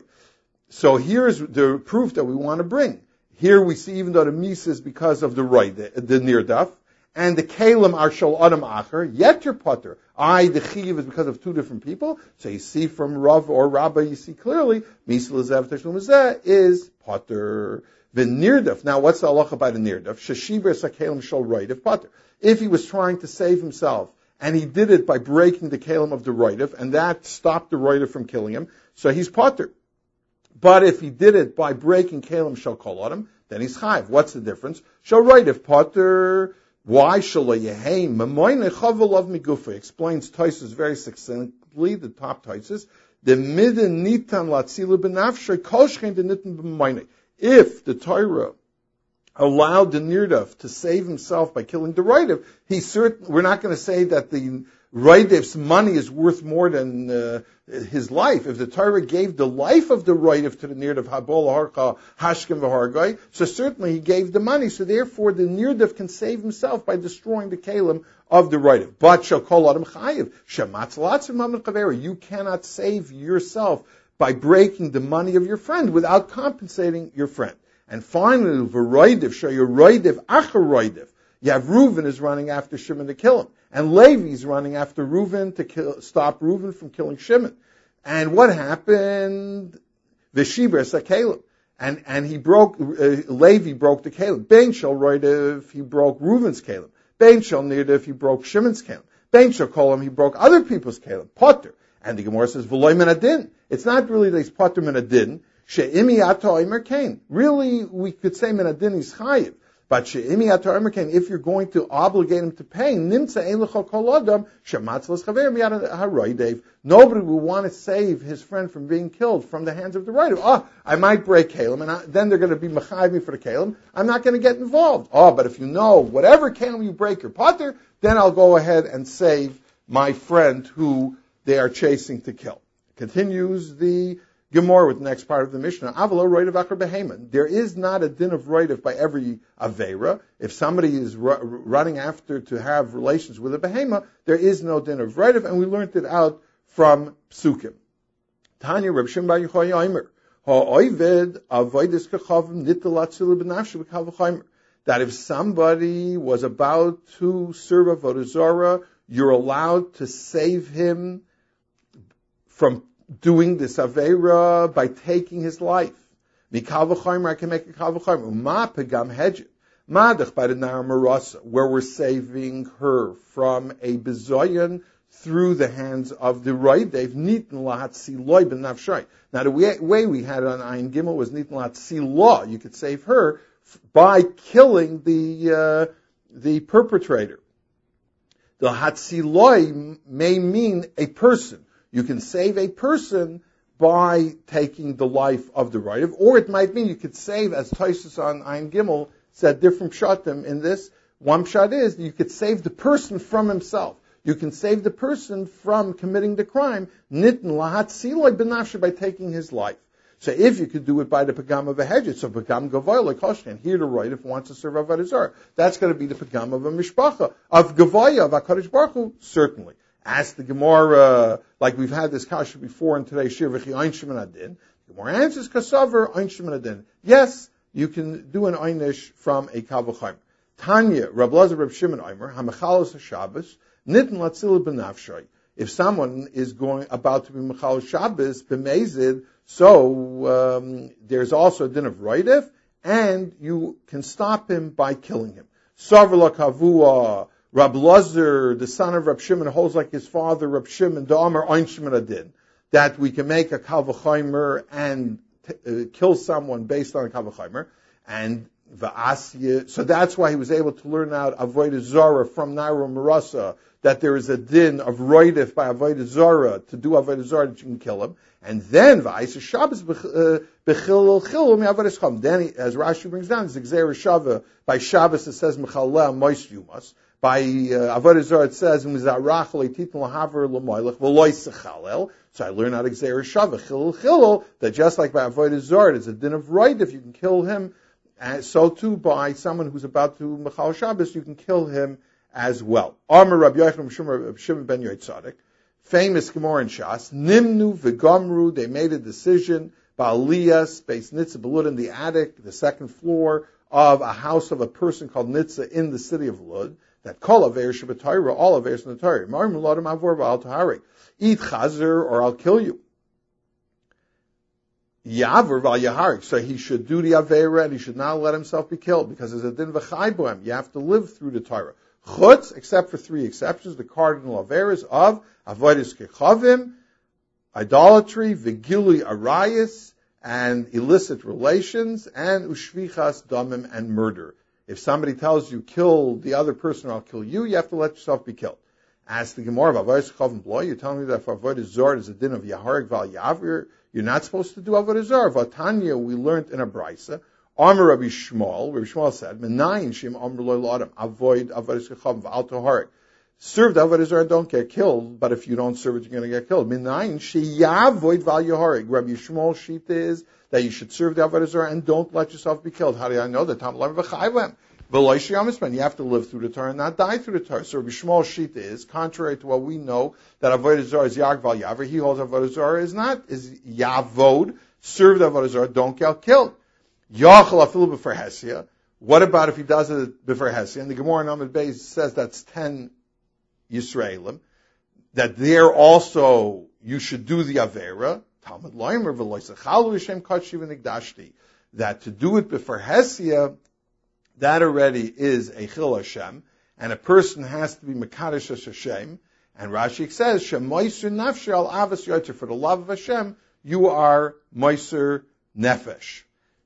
So here's the proof that we want to bring. Here we see, even though the misa is because of the right, the, the Nirdaf, and the kalim are shal adam acher, yet you're potter. I, the chiv, is because of two different people. So you see from Rav or Rabba, you see clearly, misal zev tashlum zeh is potter. The nirdaf. Now, what's the halacha by the nirdaf? Shashiber sakalim shal roidev potter. If he was trying to save himself, and he did it by breaking the kalim of the roidev, and that stopped the roidev from killing him, so he's potter. But if he did it by breaking kalim shal kol adam, then he's chayv. What's the difference? Shal roidev potter. Why shall Yehem Mamoine Chavalav Migufa explains Taisus very succinctly, the top Taisus, the midden nitan latzilu benafshay kolshchein the nitan b'maine. If the Torah allowed the Nirdav to save himself by killing the Roidev, he certain we're not going to say that the Roidev's money is worth more than uh, his life. If the Torah gave the life of the Roidev to the Nirdav, Habol Harcha Hashkem v'Hargai, so certainly he gave the money. So therefore, the Nirdav can save himself by destroying the Kalim of the Roidev. But Shakol Adam Chayiv Shematz Latzim Mamad Chaveri, you cannot save yourself by breaking the money of your friend without compensating your friend. And finally, v'Roidev Shayu Roidev Acher Roidev. You have Reuven is running after Shimon to kill him. And Levi is running after Reuven to kill, stop Reuven from killing Shimon. And what happened? Vishiber Sakalim. And, and he broke, uh, Levi broke the Kalim. Bain shall Roidev, he broke Reuven's Kalim. Bain shall Nirdev, he broke Shimon's Kalim. Bain shall Kolam, he broke other people's Kalim. Potter. And the Gemara says, V'loy min adin. It's not really that he's Potter min adin. She'imi ato omer kain. Really, we could say min adin is chayiv. But she'imi ato omer kain, if you're going to obligate him to pay, nimtza ein lecho kol adam, she'matz los chaver miyad haroidev. Nobody will want to save his friend from being killed from the hands of the roidev. Oh, I might break kalim, and I, then they're going to be mechayiv me for the kalim. I'm not going to get involved. Oh, but if you know whatever kalim you break your potter, then I'll go ahead and save my friend who they are chasing to kill. Continues the Gemara with the next part of the Mishnah. Avalo roidev acher behema. There is not a din of roidev by every avera. If somebody is ru- running after to have relations with a behema, there is no din of roidev, and we learned it out from Psukim. Tanya Reb Shimon bar Yochai Omer ha'oived avodas kachavim nitol atzil b'nafshe b'kal v'chaymer. That if somebody was about to serve avodah zarah, you're allowed to save him from doing this avera by taking his life. Mikal v'chaymer, I can make a kal v'chaymer. Ma pegam hedjit. Madach by the Nar Marasa, where we're saving her from a bezoyan through the hands of the roidev, nitin lahat siloy ben nafshay. Now the way, way we had it on Ayin Gimel was nitin lahat siloy. You could save her by killing the uh, the perpetrator. The hatziloy may mean a person. You can save a person by taking the life of the roidev, or it might mean you could save, as Taisus on Ayin Gimel said, different pshatim in this. One pshat is you could save the person from himself. you can save the person from committing the crime, nitn lahat siloi benafshe, by taking his life. So if you could do it by the pagam of a hedge, so pagam gavoy like Hoshkan, here to write if he wants to serve Avodah Zarah. That's going to be the pagam of a mishpacha, of gavoya, of HaKadosh Baruch Hu, certainly. Ask the Gemara, like we've had this kasha before in today's shir, v'chi ein shemin adin. The Gemara answers, kasaver ein shemin adin. Yes, you can do an einish from a kal v'chaymer. Tanya, Rab Lazar, Rab Shimon Omer, hamachalos haShabbos, nitn latzil b'nafshay. If someone is going about to be mechalos Shabbos, b'mezid, so um, there's also a din of roidef, and you can stop him by killing him. Savar la kavua, Rab Lazar, the son of Rab Shimon, holds like his father, Rab Shimon, the Omer ein shemin adin, that we can make a kal v'chaymer and t- uh, kill someone based on a kal v'chaymer, and v'asya. So that's why he was able to learn out avodah zara from Naira Marasa, that there is a din of roidif by avodah zara to do avodah zara that you can kill him, and then v'aisa Shabbos b'chilul chilul mi'avodas chum. Then, he, as Rashi brings down, it's Gzeira Shava. By Shabbos it says mechalel mois yumas. By uh, avodah zara it says mizarach leititin lahaver l'moilech v'loy sechalel. So I learn out Gzeira Shava chilul chilul, that just like by avodah zara there's a din of roidif, you can kill him. And so too by someone who's about to mechal Shabbos, you can kill him as well. Amar Rabbi Yochanan Shimon ben Yoitzadik, famous Gemara in Shas, Nimnu v'gamru, they made a decision, Ba'aliyas, Beis Nitzah Belud, in the attic, the second floor of a house of a person called Nitzah in the city of Lud, that kol aver sheb'Torah, all avers in the Torah, Marim l'odem avor v'al taharik, eat chazer or I'll kill you. Yaver val yaharik, so he should do the avera and he should not let himself be killed, because there's a din v'chai bohem, you have to live through the Torah. Chutz, except for three exceptions, the cardinal averas of avodas kechavim, idolatry, vigili arayis, and illicit relations, and ushvichas damim, and murder. If somebody tells you, kill the other person or I'll kill you, you have to let yourself be killed. As the Gemara of avodas kechavim bloy, you're telling me that for avodas zor is a din of yaharik val yaver, you're not supposed to do avodah zor. Vatanya, we learned in a brisa, Amar Rabbi Shmuel, Rabbi Shmuel said, Menayin shem amr lo l'adam, avoid avodas kechavim v'al toharik. Serve the avodah zor and don't get killed, but if you don't serve it, you're going to get killed. Menayin sheyavoid val yaharik. Rabbi Shmuel's sheet is that you should serve the avodah zor and don't let yourself be killed. How do I know that? Tam lam v'chayvem. V'loy sheyamisman. You have to live through the Torah and not die through the Torah. So Rabbi Shmuel's sheet is, contrary to what we know, that avodah zor is yag val yaver. He holds avodah zor is not, is yavod. Serve the avodah zor, don't get killed. Yachal afilu b'fer hesia. What about if he does it b'fer hesia? And the Gemara in Amud Beis says that's ten Yisraelim. That there also you should do the avera. Talmud loimer v'loy sechalu l'shem katshiv v'nigdashti. That to do it b'fer hesia, that already is a chil Hashem, and a person has to be mekadosh Hashem. And Rashi says, shemoiser nafshe al avas yoter. For the love of Hashem, you are moiser nefesh.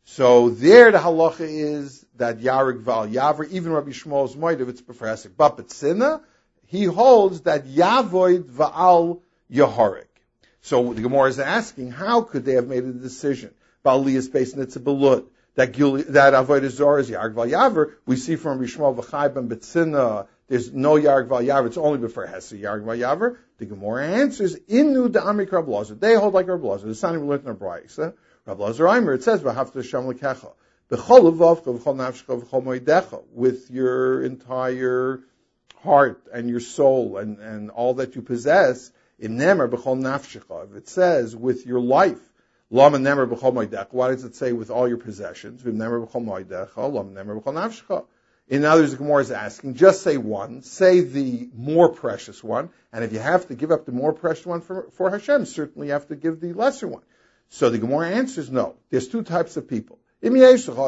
So there the halacha is that Yarig Val Yaver, even Rabbi Shmuel's moed, if it's b'ferhesik. But B'tzina, he holds that Yavoid Va'al Yaharik. So the Gemara is asking, how could they have made a decision? Ba'aliyas Beis Nitzah Belud, that that Avodah Zor is Yarig Val Yaver. We see from Rabbi Shmuel V'chai ben B'tzina, there's no Yarig Val Yaver, it's only b'ferhesik Yarig Val Yaver. The Gemara answers, Inu Da'amik Rabbi Lazar. They hold like Rabbi Lazar. The son we learned in our brayso. Rabbi Lazar Aimer, it says, "V'hafta Hashem lekecha, b'chol levavcha, b'chol nafshcha, b'chol moedecha," with your entire heart and your soul and, and all that you possess. In nemer b'chol nafshcha, if it says with your life, lama nemer b'chol moedecha, why does it say with all your possessions? V'im nemer b'chol moedecha, lama nemer b'chol nafshcha. In others, the Gemara is asking, just say one, say the more precious one, and if you have to give up the more precious one for, for Hashem, certainly you have to give the lesser one. So the Gemara answers no. There's two types of people. If there's a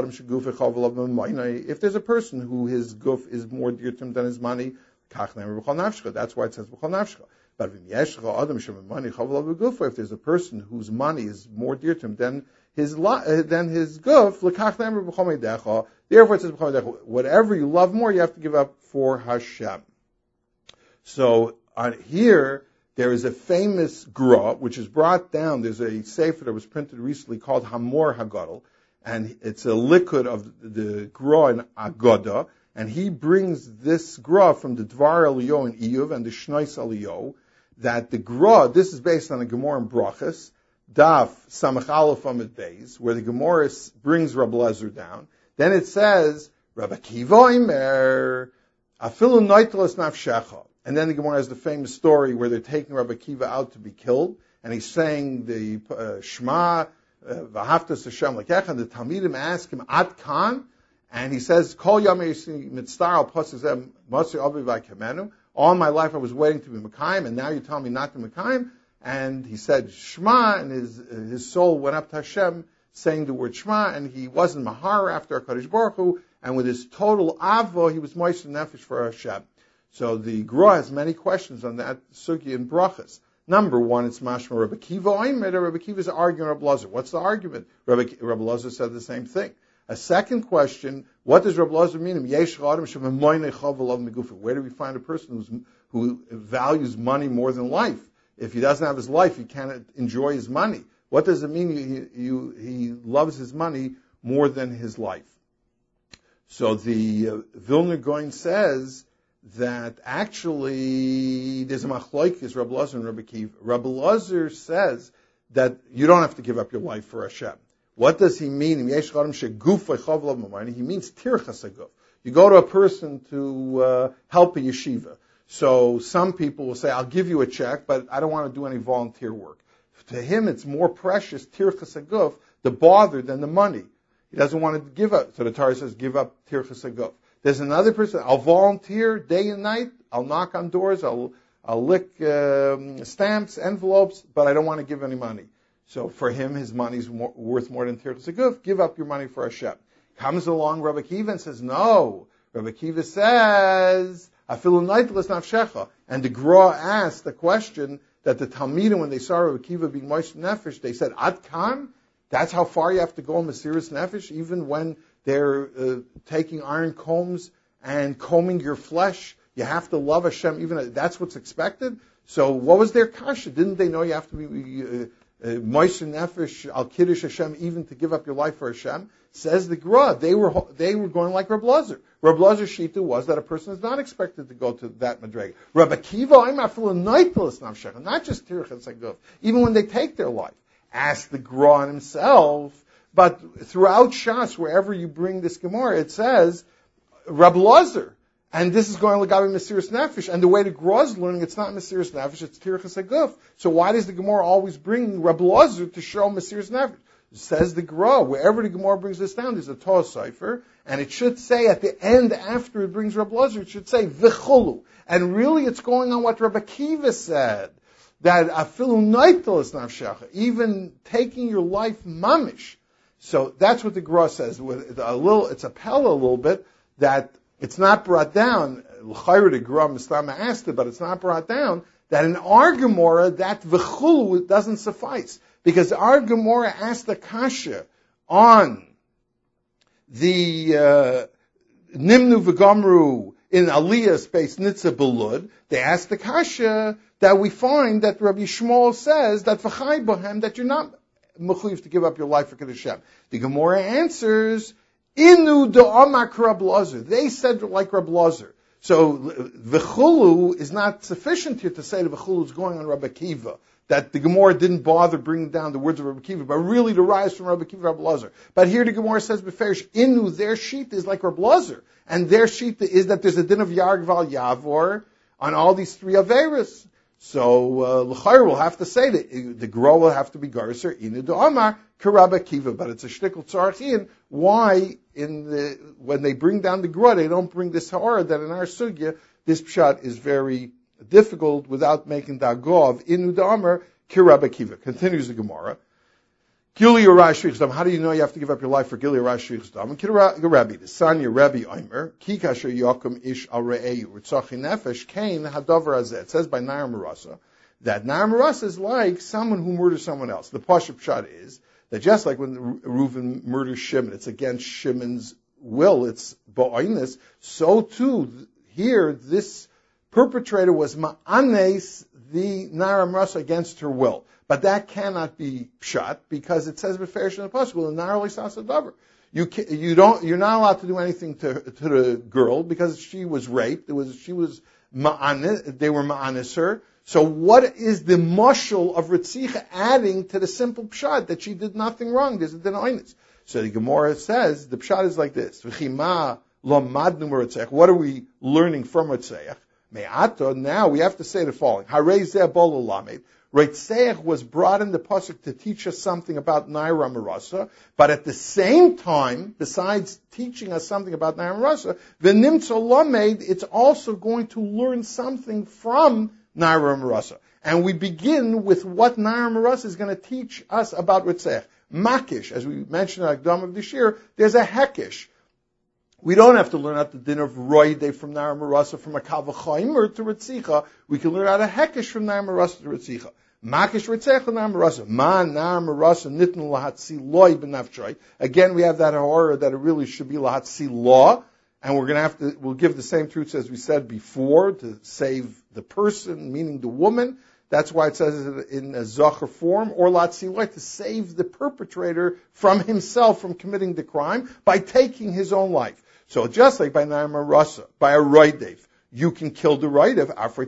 person who his guf is more dear to him than his money, that's why it says b'chol nafshcha. But if there's a person whose money is more dear to him than his than his guf, therefore it says whatever you love more, you have to give up for Hashem. So on here, there is a famous gra, which is brought down. There's a sefer that was printed recently called Hamor Hagadol, and it's a liquid of the gra in Agoda, and he brings this gra from the Dvar Eliyahu and Iyuv and the Shnois Eliyahu, that the gra, this is based on the Gemara in Brachas, Daf Samach Aleph Amud Beis, where the Gemara brings Rabbi Lezer down. Then it says, Rabbi Kiva Imer, Afilu Noitelas Nafshecha. And then the Gemara has the famous story where they're taking Rabbi Kiva out to be killed, and he's saying the uh, Shema, V'haftas Hashem L'kecha, and the Talmidim ask him, Ad Kan? And he says, Kol Yamei Mitzvah Al Pasazem Masi Avi V'Kamenu. All my life I was waiting to be Mekayim, and now you tell me not to Mekayim. And he said Shema, and his his soul went up to Hashem, saying the word Shema, and he wasn't Mahar after HaKadosh Baruch Hu, and with his total Avo, he was Moishe Nefesh for Hashem. So the Gra has many questions on that Sugi in Brachas. Number one, it's Mashma Rabbi Kiva Oimed, Rabbi Kiva is arguing Rabbi Lezer. What's the argument? Rabbi, Rabbi Lezer said the same thing. A second question, what does Rabbi Lezer mean? Where do we find a person who's, who values money more than life? If he doesn't have his life, he can't enjoy his money. What does it mean he, he, he loves his money more than his life? So the uh, Vilna Gaon says that actually there's a machlokes, Rabbi Lezer and Rabbi Kiva. Rabbi Lezer says that you don't have to give up your life for Hashem. What does he mean? He means tirchas aguf. You go to a person to uh, help a yeshiva. So some people will say, I'll give you a check, but I don't want to do any volunteer work. To him, it's more precious, tirchas aguf, the bother than the money. He doesn't want to give up. So the Torah says, give up tirchas aguf. There's another person, I'll volunteer day and night, I'll knock on doors, I'll, I'll lick um, stamps, envelopes, but I don't want to give any money. So for him, his money's more, worth more than tirchas aguf. Give up your money for Hashem. Comes along Rabbi Kiva and says, no. Rabbi Kiva says, Afilu Noitelas Nafshecha. And the Gra asked the question that the Talmidim, when they saw Rabbi Kiva being Moishe Nefesh, they said, Ad Kan? That's how far you have to go in Mesiras Nefesh, even when they're uh, taking iron combs and combing your flesh. You have to love Hashem, even that's what's expected. So what was their kasha? Didn't they know you have to be uh, uh, Moishe Nefesh, Al Kiddush Hashem, even to give up your life for Hashem? Says the Gra, they were they were going like Rabbi Lezer. Rabbi Lezer's shita was that a person is not expected to go to that madrega. Rabbi Kiva, I'm afilu noitelas nafshecha, not just tirchas aguf, even when they take their life. Ask the Gra on himself. But throughout Shas, wherever you bring this Gemara, it says Rabbi Lezer, and this is going Lagabi Mesiras Nefesh. And the way the Gra is learning, it's not Mesiras Nefesh, it's tirchas aguf. So why does the Gemara always bring Rabbi Lezer to show Mesiras Nefesh? Says the Gra, wherever the Gemara brings this down, there's a Torah Sefer, and it should say at the end, after it brings Rabbi Lezer, it should say V'chulu. And really it's going on what Rabbi Kiva said, that Afilu Noitelas Nafshecha, even taking your life mamish. So that's what the Gra says. With a little, it's a pella a little bit, that it's not brought down, L'chayra the Gra Mistama asked it, but it's not brought down, that in our Gemara, that V'chulu doesn't suffice. Because our Gemara asked the kasha on the uh, Nimnu V'Gamru in Aliyah space Nitzah Belud. They asked the kasha that we find that Rabbi Shmuel says that V'chai Bohem, that you're not mechuyev to give up your life for Kiddush Hashem. The Gemara answers, Inu Da'amak Rabbi Lezer. They said like Rabbi Lezer. So V'chulu is not sufficient here to say that V'chulu is going on Rabbi Kiva. That the Gemara didn't bother bringing down the words of Rabbi Kiva, but really derives from Rabbi Kiva, Rabbi Lezer. But here the Gemara says, Beferish, Inu, their sheet is like Rabbi Lezer. And their sheet is that there's a din of Yargval Yavor on all these three Averis. So, uh, L'chayr will have to say that the Gra will have to be Garser, Inu Do'amar, Karabba Kiva. But it's a shtickle tzarachin. Why, in the, when they bring down the Gra, they don't bring this Ha'ara, that in our Sugya, this Pshat is very difficult without making dagov inu da'amar kirabba kiva. Continues the Gemara. Gili Yorai Shrichsdam. How do you know you have to give up your life for Gili Yorai Shrichsdam? Kirabi, the Sanya Rabbi Omer, Kikasher Yokum Ish Al Re'eyu, Ritzachi Nefesh, Kain Hadavar Azeh. It says by Nair Marasa that Nair Marasa is like someone who murders someone else. The Pashup Pshat is that just like when Reuven murders Shimon, it's against Shimon's will, it's Ba'oinus, so too here this perpetrator was ma'anes the Nair Marasa against her will. But that cannot be pshat because it says beferish in the pasuk the Nair Lisasa Davar. You can, you don't you're not allowed to do anything to to the girl because she was raped. It was she was ma'anis, they were ma'anis her. So what is the mashal of Ritzicha adding to the simple pshat that she did nothing wrong? There's a denoinus. So the Gemara says the pshat is like this: what are we learning from Ritzeach? Me'ato, now we have to say the following: Harei zeh bolo lamed. Ritzeach was brought in the pasuk to teach us something about Naira Marasa, but at the same time, besides teaching us something about Naira Marasa, v'nimtzo lamed, it's also going to learn something from Naira Marasa. And we begin with what Naira Marasa is going to teach us about Ritzeach. Makish, as we mentioned at Akdam of this year, there's a hekish. We don't have to learn out the din of roide from Naira Marasa from a Kavachaimer to Ritzicha. We can learn out a hekish from Naira Marasa to Ritzicha. Makish Ritzecha Naira Marasa. Ma Naira Marasa nitn lahatzi loy benafshay. Again, we have that horror that it really should be lahatzi law, and we're going to have to, we'll give the same truths as we said before to save the person, meaning the woman. That's why it says it in a Zachar form, or Latziloy, to save the perpetrator from himself from committing the crime by taking his own life. So just like by Naira Marasa, by a Roidev, you can kill the Roidev.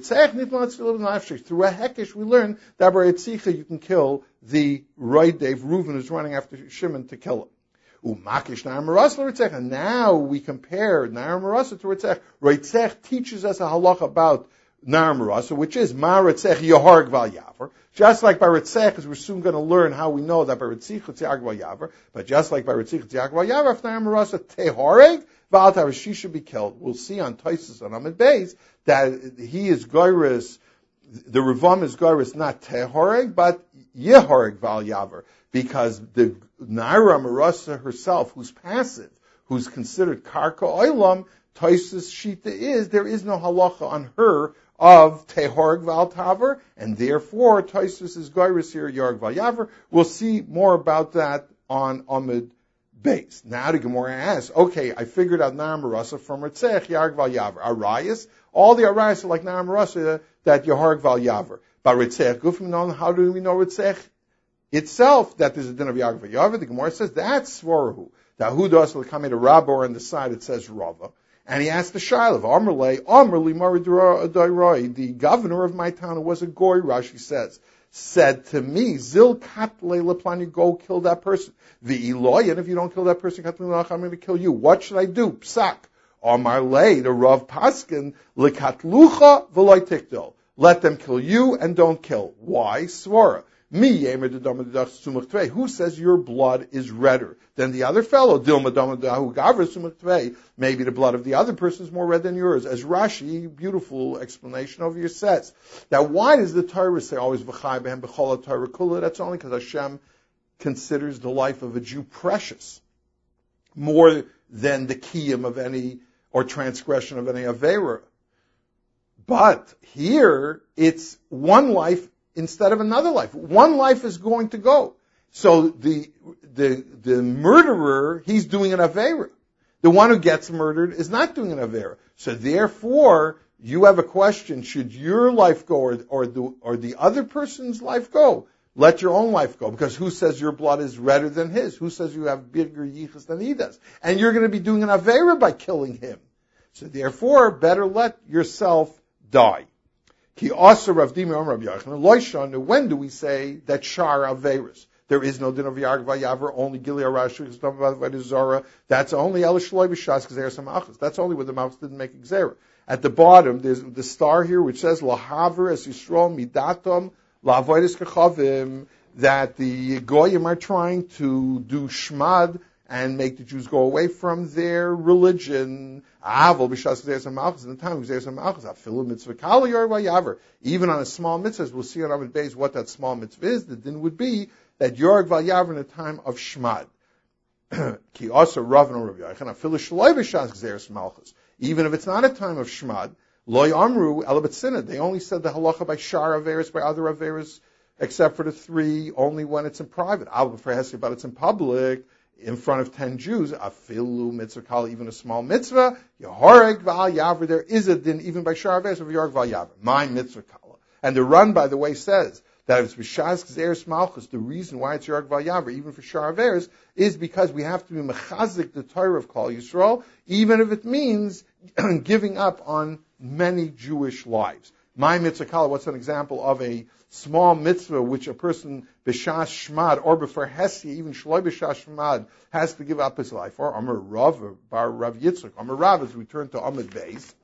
Through a Hekesh, we learn that by Ritzicha, you can kill the Roidev. Reuven is running after Shimon to kill him. Umakish Naira Marasa Ritzecha. Now we compare Naira Marasa to Ritzech. Ritzech teaches us a halacha about Naira Marasa, which is Ma Ritzech Yaharg Val Yavar. Just like by Ritzech, as we're soon going to learn how we know that by Ritzich it's Yaharg Val Yavar, but just like by Ritzich it's Yaharg Val Yavar, if Naira Marasa Tehareg Val Tavar, she should be killed. We'll see on Taisus on Amid Beis that he is Gairis, the Revam is Gairis not Tehareg, but Yehareg Val Yavar, because the Naira Marasa herself, who's passive, who's considered Karka Oilam, Taisus Shita is, there is no halacha on her of Tehorg Val Taver, and therefore Taisus is Gairis here, Yarg Val Yaver. We'll see more about that on Amid Beis. Now the Gemara asks, okay, I figured out Naira Marasa from Ritzech, Yarg Val Yaver. Arayas, all the Arayas are like Naira Marasa, that Yarg Val Yaver. But Ritzech, Gufim, how do we know Ritzech itself, that there's a din of Yarg Val Yaver? The Gemara says, that's Svorahu. That who does will come in a Rabba, or on the side it says Rava. And he asked the Shiloh, Amrle, Amrli Maridrai, the governor of my town, who was a goy, Rashi says, said to me, Zil Katle Leplani, go kill that person. The Eloy, and if you don't kill that person, I'm going to kill you. What should I do? Psak. Amarle, the Rav Paskin, Lekatlucha Veloy Tikdol. Let them kill you and don't kill. Why? Svara. Who says your blood is redder than the other fellow? Maybe the blood of the other person is more red than yours. As Rashi, beautiful explanation over here, says. Now, why does the Torah say always v'chai b'hem b'chol Torah kula? That's only because Hashem considers the life of a Jew precious, more than the kiyum of any, or transgression of any avera. But here, it's one life instead of another life. One life is going to go. So the the the murderer, he's doing an avera. The one who gets murdered is not doing an avera. So therefore, you have a question: should your life go, or or the or the other person's life go? Let your own life go, because who says your blood is redder than his? Who says you have bigger yichus than he does? And you're going to be doing an avera by killing him. So therefore, better let yourself die. Ki also Rav Dimi Omer Rav Yochanan Loishon. When do we say that Shar Averis? There is no din of Yarg Vayaver, only Gilead Rashi, Zara. That's only El Shloi B'Shas Gzeira Samachas. That's only where the Malchus didn't make Gzeira. At the bottom, there's the star here which says Lahaver Es Yisrael Midatom La'Avodas Kachavim, that the Goyim are trying to do Shmad and make the Jews go away from their religion. Avol b'shas gzeras hamalchus, in the time of gzeras hamalchus, afilu mitzvah kal yor vayaver. Even on a small mitzvah, we'll see on Amid Beis what that small mitzvah is. The din would be that yorg vayaver in the time of Shmad. Ki also Rav and Rav Yochanan afilu shloi b'shas gzeras hamalchus. Even if it's not a time of Shmad, loy amru elabetzina. They only said the halacha by shar averis, by other averis, except for the three, only when it's in private. Avol for hesi, but it's in public, in front of ten Jews, afilu mitzvah kal, even a small mitzvah, yehoreg val yaver, there is a din, even by shar averis of yorg val yaver. My mitzvah kala. And the Run, by the way, says, that it's B'Shas Gzeres Malchus, the reason why it's Yarg Vayavar, even for Shar Averes, is because we have to be mechazik the Torah of Klal Yisrael, even if it means giving up on many Jewish lives. My mitzvah kala, what's an example of a small mitzvah which a person b'shas shmad or b'far hesia, even shloi b'shas shmad, has to give up his life? Or Amar Rav, or Bar Rav Yitzchak, Amar Rav, as we turn to Amud Beis,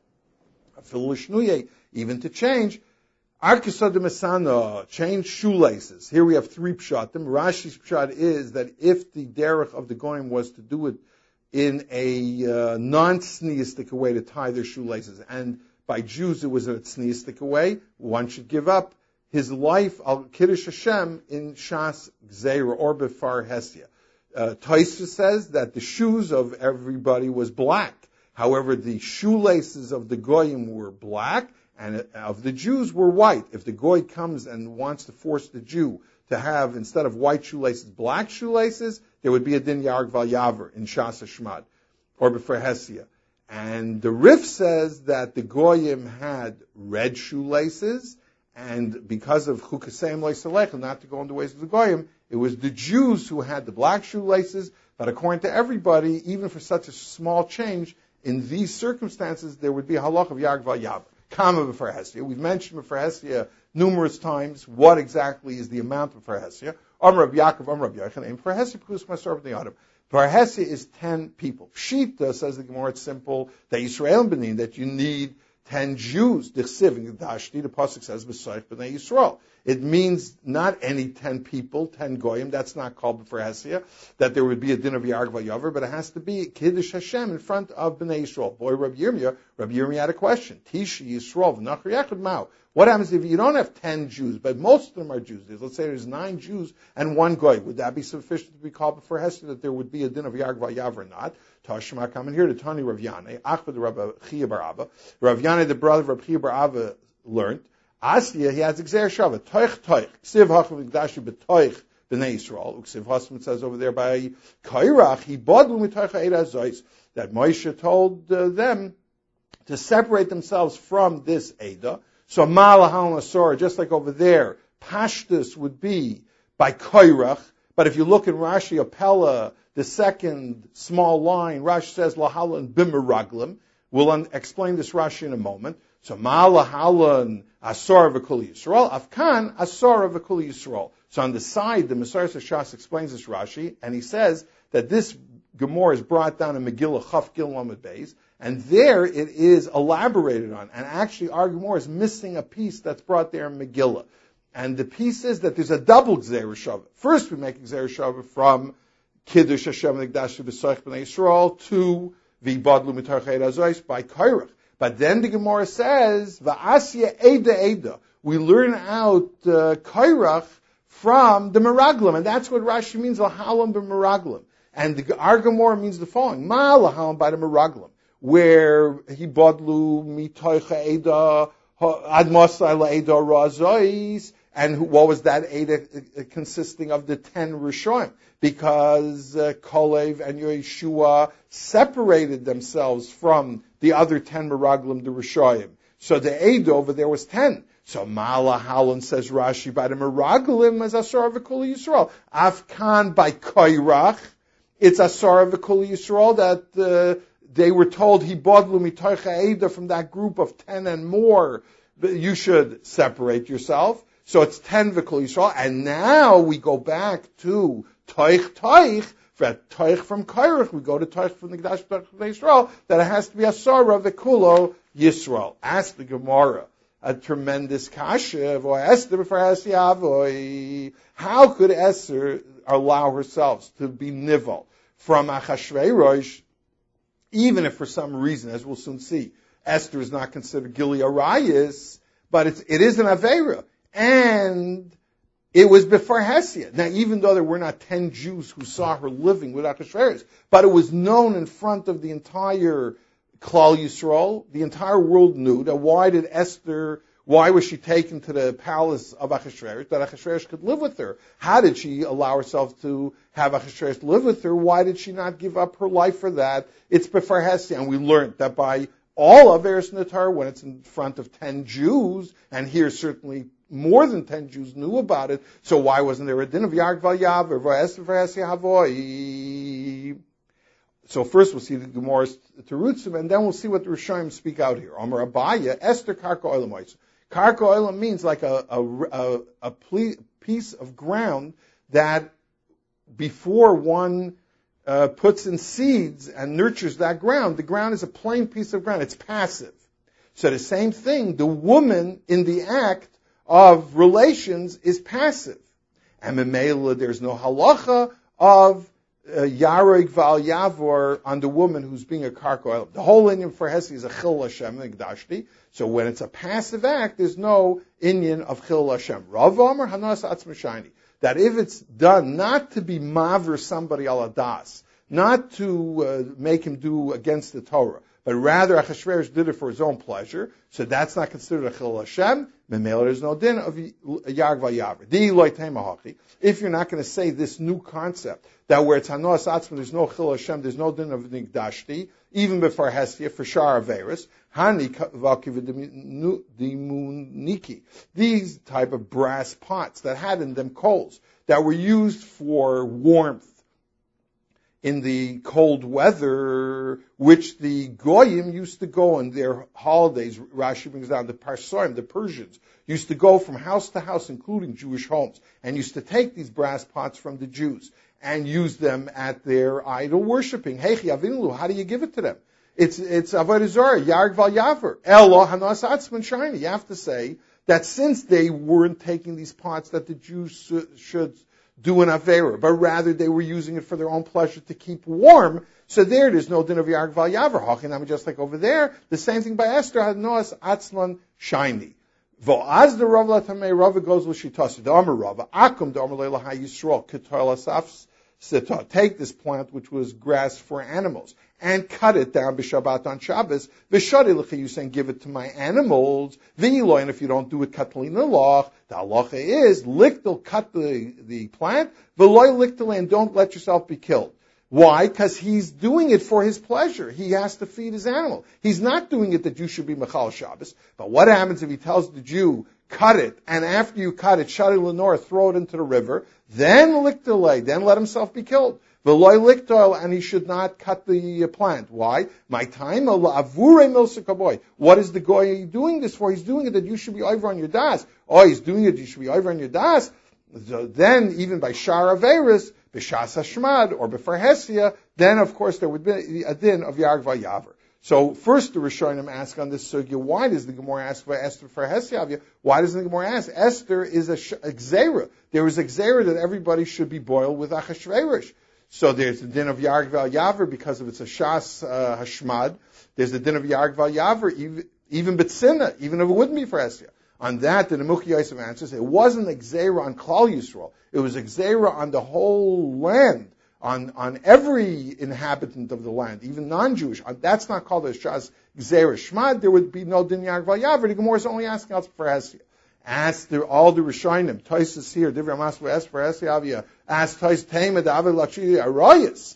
even to change, Arkisa de Mesana, change shoelaces. Here we have three pshatim. Rashi's pshat is that if the derech of the goyim was to do it in a uh, non-sneistic way to tie their shoelaces, and by Jews it was in a sneistic way, one should give up his life al Kiddush Hashem in Shas Gzeira or Befar Hesia. Uh, Taisa says that the shoes of everybody was black. However, the shoelaces of the goyim were black, and of the Jews were white. If the goy comes and wants to force the Jew to have, instead of white shoelaces, black shoelaces, there would be a din yarg val yaver in Shas Shmad or Befar Hesia. And the Rif says that the goyim had red shoelaces, and because of chukasem loisalech, not to go in the ways of the goyim, it was the Jews who had the black shoelaces. But according to everybody, even for such a small change, in these circumstances, there would be a halach of yarg val yaver. Kama b'far hesia. We've mentioned b'far hesia numerous times. What exactly is the amount of b'far hesia? Amar Rav Yaakov, Amar Rav Yochanan. B'far hesia because masor b'nei adam. B'far hesia is ten people. Pshita, says the Gemara, it's simple, that Yisrael benin, that you need ten Jews. Dichsiv in Dashti, the pasuk says b'soich b'nei Yisrael. It means not any ten people, ten goyim. That's not called b'far hesia. That there would be a din of yarg v'yaver, but it has to be kiddush Hashem in front of b'nei Yisrael. Boy, Rabbi Yirmiyah, Rabbi Yirmiyah had a question. Tishi Yisrael v'nachar yechad mao. What happens if you don't have ten Jews, but most of them are Jews? Let's say there's nine Jews and one goy. Would that be sufficient to be called b'far hesia that there would be a din of yarg v'yaver or not? Tashma coming here to Tani Rav Yanai, Achvad Rabbi Chia bar Abba. Rav Yanai, the brother of Rav Chia bar Abba, learned. Asya, he has Gzer Shava, Toich Toich, Ksiv Hachim Gdashi B'Toich B'nei Yisrael. Uksiv Hasman says over there by Kairach, he bodlu Mitoich Eida Zois, that Moshe told uh, them to separate themselves from this Eida. So Malahal Nasor, just like over there, Pashtus would be by Kairach, but if you look in Rashi Apella, the second small line, Rashi says Lahalan Bimeraglim. We'll un- explain this Rashi in a moment. So Malahalan Asor v'Kol Yisrael, Afkan Asor v'Kol Yisrael. So on the side, the Messiah Shas explains this Rashi, and he says that this Gemara is brought down in Megillah Chaf Gil Lamed Beis, and there it is elaborated on. And actually, our Gemara is missing a piece that's brought there in Megillah. And the piece is that there's a double Gzeir Shavah. First, we make Gzeir Shavah from Kiddush Hashem Nigdash B'Soich B'nei Yisrael to V'Badlu Mitar Chayid Azois by Kairach. But then the Gemara says, Va'asya Eda Eda. We learn out uh, Kairach from the Meraglim, and that's what Rashi means, Lahalam b'Meraglim. And the, our Gemara means the following, Ma Lahalam by the Meraglim, where he Badlu Mitoicha Eda Admasai La'Eda Razois, and who, what was that Eda consisting of the ten Rishonim? Because uh, Kolev and Yeshua separated themselves from the other ten Meraglim, the Rishonim. So the Eda over there was ten. So Mala Halon, says Rashi, by the Meraglim as Asar v'Kol Yisrael. Afkan by Kairach, it's Asar v'Kol Yisrael that uh, they were told he bodlu mitoicha Eda from that group of ten and more. You should separate yourself. So it's ten v'Kol Yisrael, and now we go back to Toich Toich, for Toich from Kairach, we go to Toich from the Gdash Yisrael, that it has to be Asara v'Kulo Yisrael. Ask the Gemara, a tremendous kasha, how could Esther allow herself to be nivel from Achashverosh, even if for some reason, as we'll soon see, Esther is not considered Gilead Arayis, but it's, it is an Aveira. And it was before Hesia. Now, even though there were not ten Jews who saw her living with Achashverosh, but it was known in front of the entire Klal Yisrael, the entire world knew that why did Esther, why was she taken to the palace of Achashverosh, that Achashverosh could live with her? How did she allow herself to have Achashverosh live with her? Why did she not give up her life for that? It's before Hesia, and we learned that by all of Eretz Natar, when it's in front of ten Jews, and here certainly more than ten Jews knew about it, so why wasn't there a din of Yarg Val Yaver, V'Ester V'Esi Havoi? So first we'll see the Gemara's Terutzim, and then we'll see what the Rishonim speak out here. Amar Abaya, Esther Karka Olam Oitz. Karka Olam means like a, a, a, a piece of ground that before one uh, puts in seeds and nurtures that ground, the ground is a plain piece of ground. It's passive. So the same thing, the woman in the act of relations is passive. And Memela, there's no halacha of Yarig Val Yavor on the woman who's being a karka. The whole Inyan for Hesi is a Chil Hashem Gdashti. So when it's a passive act, there's no Inyan of Chil Hashem. Rav Omer Hanas Atzma Shiny. That if it's done not to be maver somebody al adas, not to uh, make him do against the Torah, but rather Achashverosh did it for his own pleasure, so that's not considered a Chil Hashem. Memela, there's no din of Yarg Val Yaver. Di loy teimahachi. If you're not going to say this new concept that where it's Hanos Atzma, there's no Chil Hashem, there's no din of Nigdashti, even before Hestia for Shar Averis, Hani Valkividimuniki. These type of brass pots that had in them coals that were used for warmth in the cold weather, which the Goyim used to go on their holidays. Rashi brings down the Parsoim, the Persians, used to go from house to house, including Jewish homes, and used to take these brass pots from the Jews and use them at their idol worshiping. Heichi Avinlu, how do you give it to them? It's it's Avodah Zarah, Yarg Val Yaver, Elo Hanas Atzman Shiny. You have to say that since they weren't taking these pots that the Jews should do an Avera, but rather they were using it for their own pleasure to keep warm. So there, there's no din of Yarg Val Yaver. Hachinam, just like over there, the same thing by Esther, Hanos Atzman Shiny. Vo'az the Rav Latamei, Rav goes l'shitasi, the Amar Rav, Akum the Amar Leila HaYisrael, Ketor Lasaf Sita. Take this plant, which was grass for animals, and cut it down b'Shabbat on Shabbos. V'shadi l'cha, you saying, give it to my animals. V'yiloy, and if you don't do it, katlina loch. The halacha is, lichtel, cut the, the plant. V'loy lichtel, and don't let yourself be killed. Why? Because he's doing it for his pleasure. He has to feed his animal. He's not doing it that you should be Mechal Shabbos. But what happens if he tells the Jew, cut it, and after you cut it, Shadi Lenore, throw it into the river, then lichtelay, then let himself be killed. V'loy lichtel, and he should not cut the plant. Why? My time, avure milsikaboy. What is the goy doing this for? He's doing it that you should be over on your das. Oh, he's doing it, you should be over on your das. So then, even by Shar Averis, B'Shas Hashmad, or before Hesia, then of course there would be a din of Yarg Val Yaver. So first the Rishonim ask on this sugya, why does the Gemara ask for Esther for Hesia? Why doesn't the Gemara ask? Esther is a, sh- a gzera. There is a gzera that everybody should be boiled with Achashverosh. So there's the din of Yarg Val Yaver because of it's a Shas uh, Hashmad. There's the din of Yarg Val Yaver, even, even B'tzina, even if it wouldn't be for Hesia. On that, the Nemuchi Yosef answers, it wasn't a gzera on Klal Yisrael. It was a gzera on the whole land, on, on every inhabitant of the land, even non-Jewish. That's not called a Shas gzera Shmad. There would be no din Yarg Val Yaver. The Gemara is only asking us for Hesia. Ask the, all the Rishonim. Tais is here. Divrei Masva Es for Hesia Avia. Ask Tais Tema David Lachili Arayas.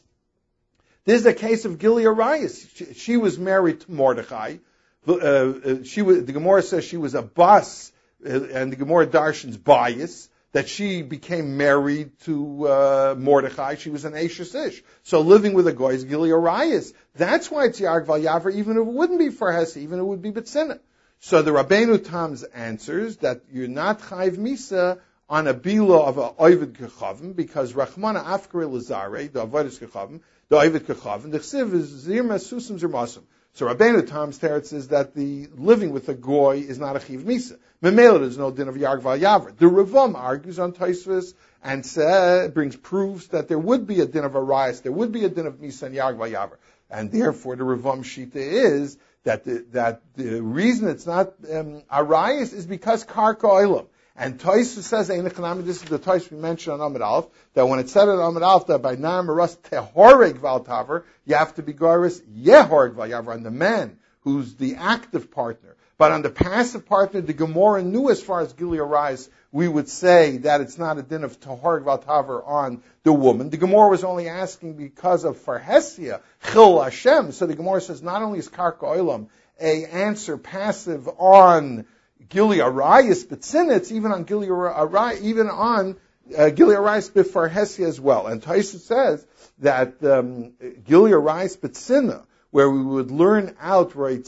This is a case of Gili Arayas. She, she was married to Mordechai. Uh, uh, she was, the Gemara says she was a bas, uh, and the Gemara Darshan's bias, that she became married to uh, Mordechai. She was an Ashes Ish. So living with a goy is Gili Arayas. That's why it's Yarg Val Yaver, even if it wouldn't be for Hesi, even if it would be B'tzina. So the Rabbeinu Tam's answers that you're not Chayv Misa on a bila of a Ovid Kechavim, because Rachmana Afkari Lazare, the Avodas Kechavim, the Ovid Kechavim, the Chsiv is Zir Mesusim Zir Masim. So Rabbeinu Tam's teretz says that the living with a goy is not a chiv misa. Memela, there's no din of Yarg Val Yaver. The Ravam argues on Tosfos and say, brings proofs that there would be a din of arayas, there would be a din of misa and Yarg Val Yaver, and therefore the Ravam shita is that the, that the reason it's not um, arayas is because karka olam. And Tosfos says, this is the Tosfos we mentioned on Amud Aleph, that when it said on Amud Aleph that by Nar Maras Tehoreg Val Taver, you have to be Goris Yehoreg Val Yaver, on the man who's the active partner. But on the passive partner, the Gemara knew as far as Gili Arayas, we would say that it's not a din of Tehoreg Val Taver on the woman. The Gemara was only asking because of Farhesia, Chil Hashem. So the Gemara says not only is Karka Olam a answer passive on Gili Arayis Betzina, it's even on Gili Arayis, even on uh, Gili Arayis B'Farhesia as well. And Taisa says that um, Gili Arayis Betzina, where we would learn out, right,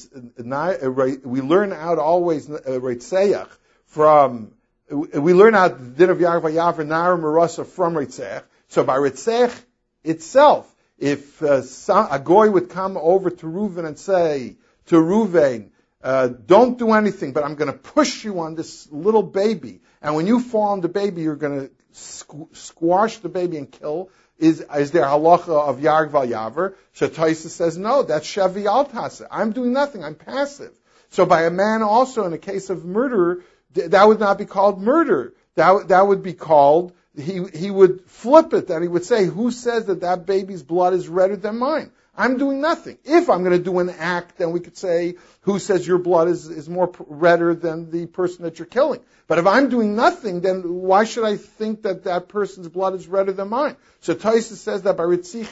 we learn out always Reitzeach from, we learn out the din of Yaakov Yavar Nar Marasa from Reitzeach. So by Reitzeach itself, if uh, some, a goy would come over to Reuven and say to Reuven, uh, don't do anything, but I'm going to push you on this little baby, and when you fall on the baby, you're going to squ- squash the baby and kill. Is, is there halacha of Yarg Val Yaver? So Taisa says, no, that's Shevi Al Tasa. I'm doing nothing, I'm passive. So by a man also, in a case of murder, th- that would not be called murder. That, that would be called, he, he would flip it, that he would say, who says that that baby's blood is redder than mine? I'm doing nothing. If I'm going to do an act, then we could say, who says your blood is, is more redder than the person that you're killing? But if I'm doing nothing, then why should I think that that person's blood is redder than mine? So Taisa says that by Ritzich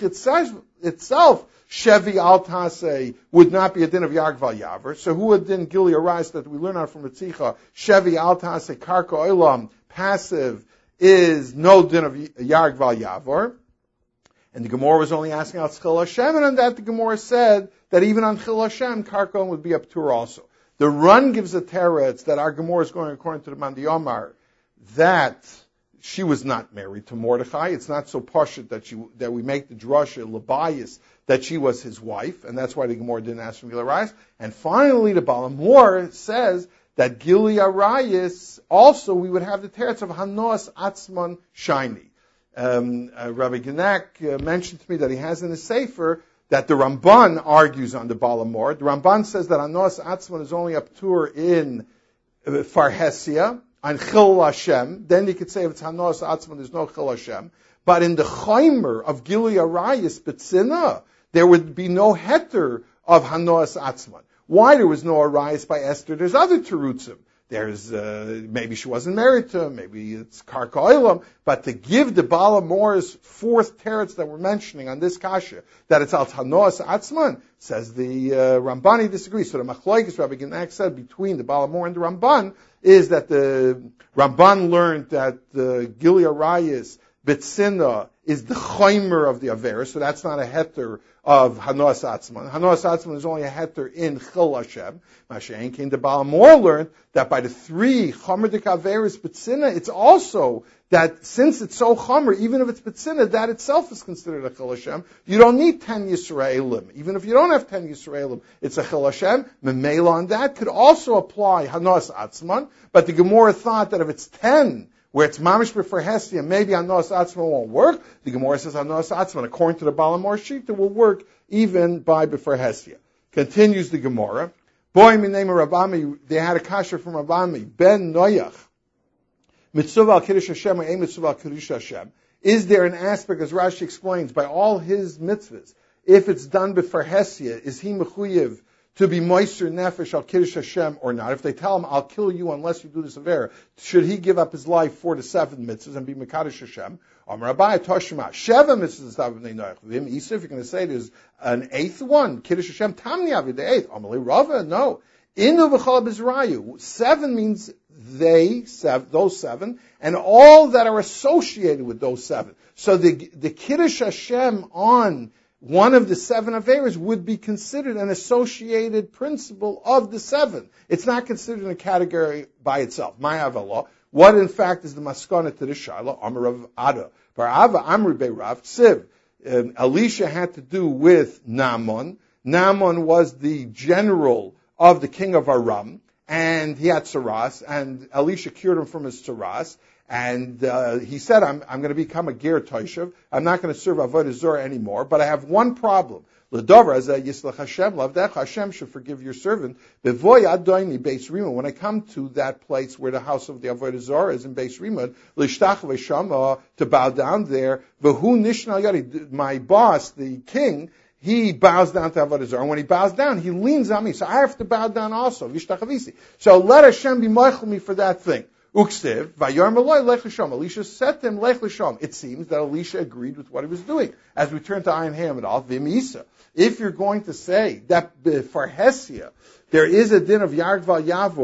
itself, Shevi Al Taseh would not be a din of Yarg Val Yaver. So who would din Gili arise that we learn out from Ritzicha? Shevi Al Taseh Karka Olam, passive, is no din of Yarg Val Yaver. And the Gemara was only asking out Chil Hashem, and on that the Gemara said that even on Chil Hashem, Karkon would be up to her also. The Run gives a teretz that our Gemara is going according to the Mandi Omar, that she was not married to Mordechai. It's not so pashut that she that we make the drasha Labayis that she was his wife, and that's why the Gemara didn't ask from Gili Arayis. And finally, the Balamor says that Gili Arayis also we would have the teretz of Hanos Atzman Shiny. Um, uh, Rabbi Genak uh, mentioned to me that he has in his Sefer that the Ramban argues on the Balamor. The Ramban says that Anos Atzman is only up to her in uh, Farhesia, on Chil Hashem. Then you could say if it's Anos Atzman, there's no Chil Hashem. But in the Chaimer of Gili Arayis Betzina, there would be no heter of Hanos Atzman. Why there was no Arayis by Esther? There's other terutzim. There's, uh, maybe she wasn't married to him, maybe it's Karka Olam, but to give the Balamor's fourth teretz that we're mentioning on this kasha, that it's Al Tanos Atzman, says the uh, Rambani disagrees. So the Machlokes, Rabbi Genak said, between the Balamor and the Ramban, is that the Ramban learned that the Gili Arayis Betzina is the chaimer of the Avera, so that's not a heter of Hanos Atzman. Hanos Atzman is only a heter in Chil Hashem. Mashayin came to Balamor learned that by the three Chomer de Averis Betzina, it's also that since it's so Chomer, even if it's Betzina, that itself is considered a Chil Hashem. You don't need ten Yisraelim. Even if you don't have ten Yisraelim, it's a Chil Hashem. Memela on that could also apply Hanos Atzman, but the Gemara thought that if it's ten, where it's mamish b'fer Hestia, maybe Anos Atzman won't work. The Gemara says Anos Atzman, according to the Balamor Shita, will work even by b'fer Hestia. Continues the Gemara. Boy, my name of Rabami, they had a kasha from Rabami, Ben Noyach, mitzvah al kiddush Hashem or a mitzvah al kiddush Hashem. Is there an aspect, as Rashi explains, by all his mitzvahs, if it's done b'fer Hestia, is he mechuyev to be moister nefesh al kiddush Hashem or not? If they tell him, I'll kill you unless you do this avera, should he give up his life for the seven mitzvahs and be mekadosh Hashem? Amar Abai Toshma Sheva mitzvahs estav b'nei noach. V'im Isa, if you're going to say there's an eighth one, kiddush Hashem tamni avi the eighth. Amalei Rava, no. Inu v'chol b'zrayu. Seven means they, seven, those seven, and all that are associated with those seven. So the the kiddush Hashem on one of the seven Averas would be considered an associated principle of the seven. It's not considered in a category by itself. Ma'av What in fact is the maskana to the Shaila? Amar of Ada. Barava Amri Be Rav Tziv. Um, Elisha had to do with Naaman. Naaman was the general of the king of Aram, and he had tsaras, and Elisha cured him from his tsaras. And uh, he said, I'm, I'm going to become a ger toishav. I'm not going to serve avodah zarah anymore, but I have one problem. L'dover as a yislach Hashem, lavdech Hashem should forgive your servant. Bevoy adoini beis rimud. When I come to that place where the house of the avodah zarah is in beis rimud, l'shtach v'shama, to bow down there. V'hu nishnal yadi, my boss, the king, he bows down to avodah zarah. And when he bows down, he leans on me, so I have to bow down also. Vishtachavisi. So let Hashem be moichel me for that thing. Uksev, Vayarm Eloi Lech L'Sham. Elisha said to him, Lech L'Sham. It seems that Elisha agreed with what he was doing. As we turn to Ayin Hamidal, Vim Isa. If you're going to say that for Hesia, there is a din of Yarg Val Yavor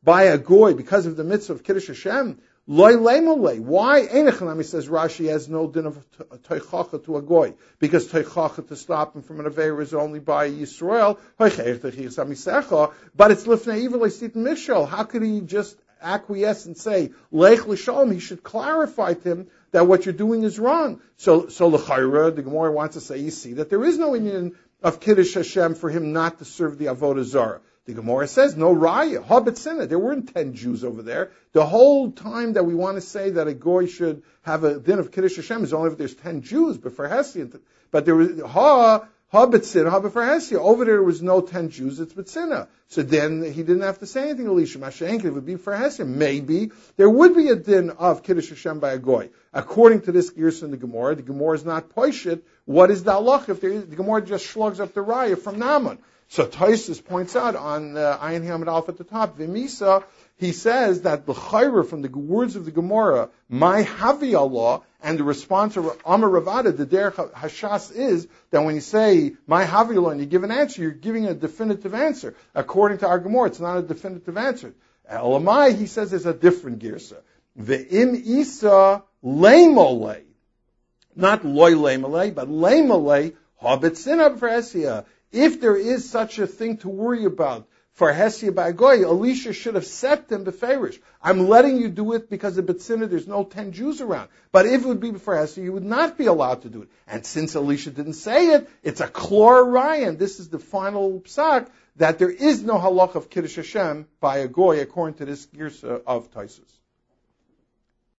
by a goy because of the mitzvah of Kiddush Hashem, loy lemole. Why? Einechanami says Rashi has no din of toichacha to a goy because toichacha to stop him from an aveir is only by Yisrael. But it's lifnei evil leisit mishal. How could he just acquiesce and say leich l'shalom? He should clarify to him that what you're doing is wrong. So, so l'chayra, the Gemara wants to say, you see that there is no union of Kiddush Hashem for him not to serve the avodah zarah. The Gemara says, no raya, habetzina. There weren't ten Jews over there. The whole time that we want to say that a goy should have a din of Kiddush Hashem is only if there's ten Jews, but for Hesed, but there was, ha, habetzina, ha for Hesed. Over there, there was no ten Jews, it's betzina. So then he didn't have to say anything, Elisha. Mashenk, it would be for Hesed. Maybe there would be a din of Kiddush Hashem by a goy. According to this Gersa in the Gemara, the Gemara is not poishit. What is the halach if there, the Gemara just shlugs up the raya from Naaman? So Taisus points out on uh, Ayin Hamid Alf at the top, Vimisa, he says that the chayra from the words of the Gemara, my havi Allah, and the response of Amar Ravada, the derech hashas is that when you say my havi Allah and you give an answer, you're giving a definitive answer. According to our Gemara, it's not a definitive answer. Elamai, he says, is a different girsa. Ve'im isa leimolei, not loy leimolei, but leimolei habetzina b'feresia. If there is such a thing to worry about for Hesia by Goy, Elisha should have set them beferish. I'm letting you do it because of Betzina, there's no ten Jews around. But if it would be for Hesia, you would not be allowed to do it. And since Elisha didn't say it, it's a klor Ryan. This is the final psak that there is no halach of Kiddush Hashem by a Goy according to this Girsa of Taisus.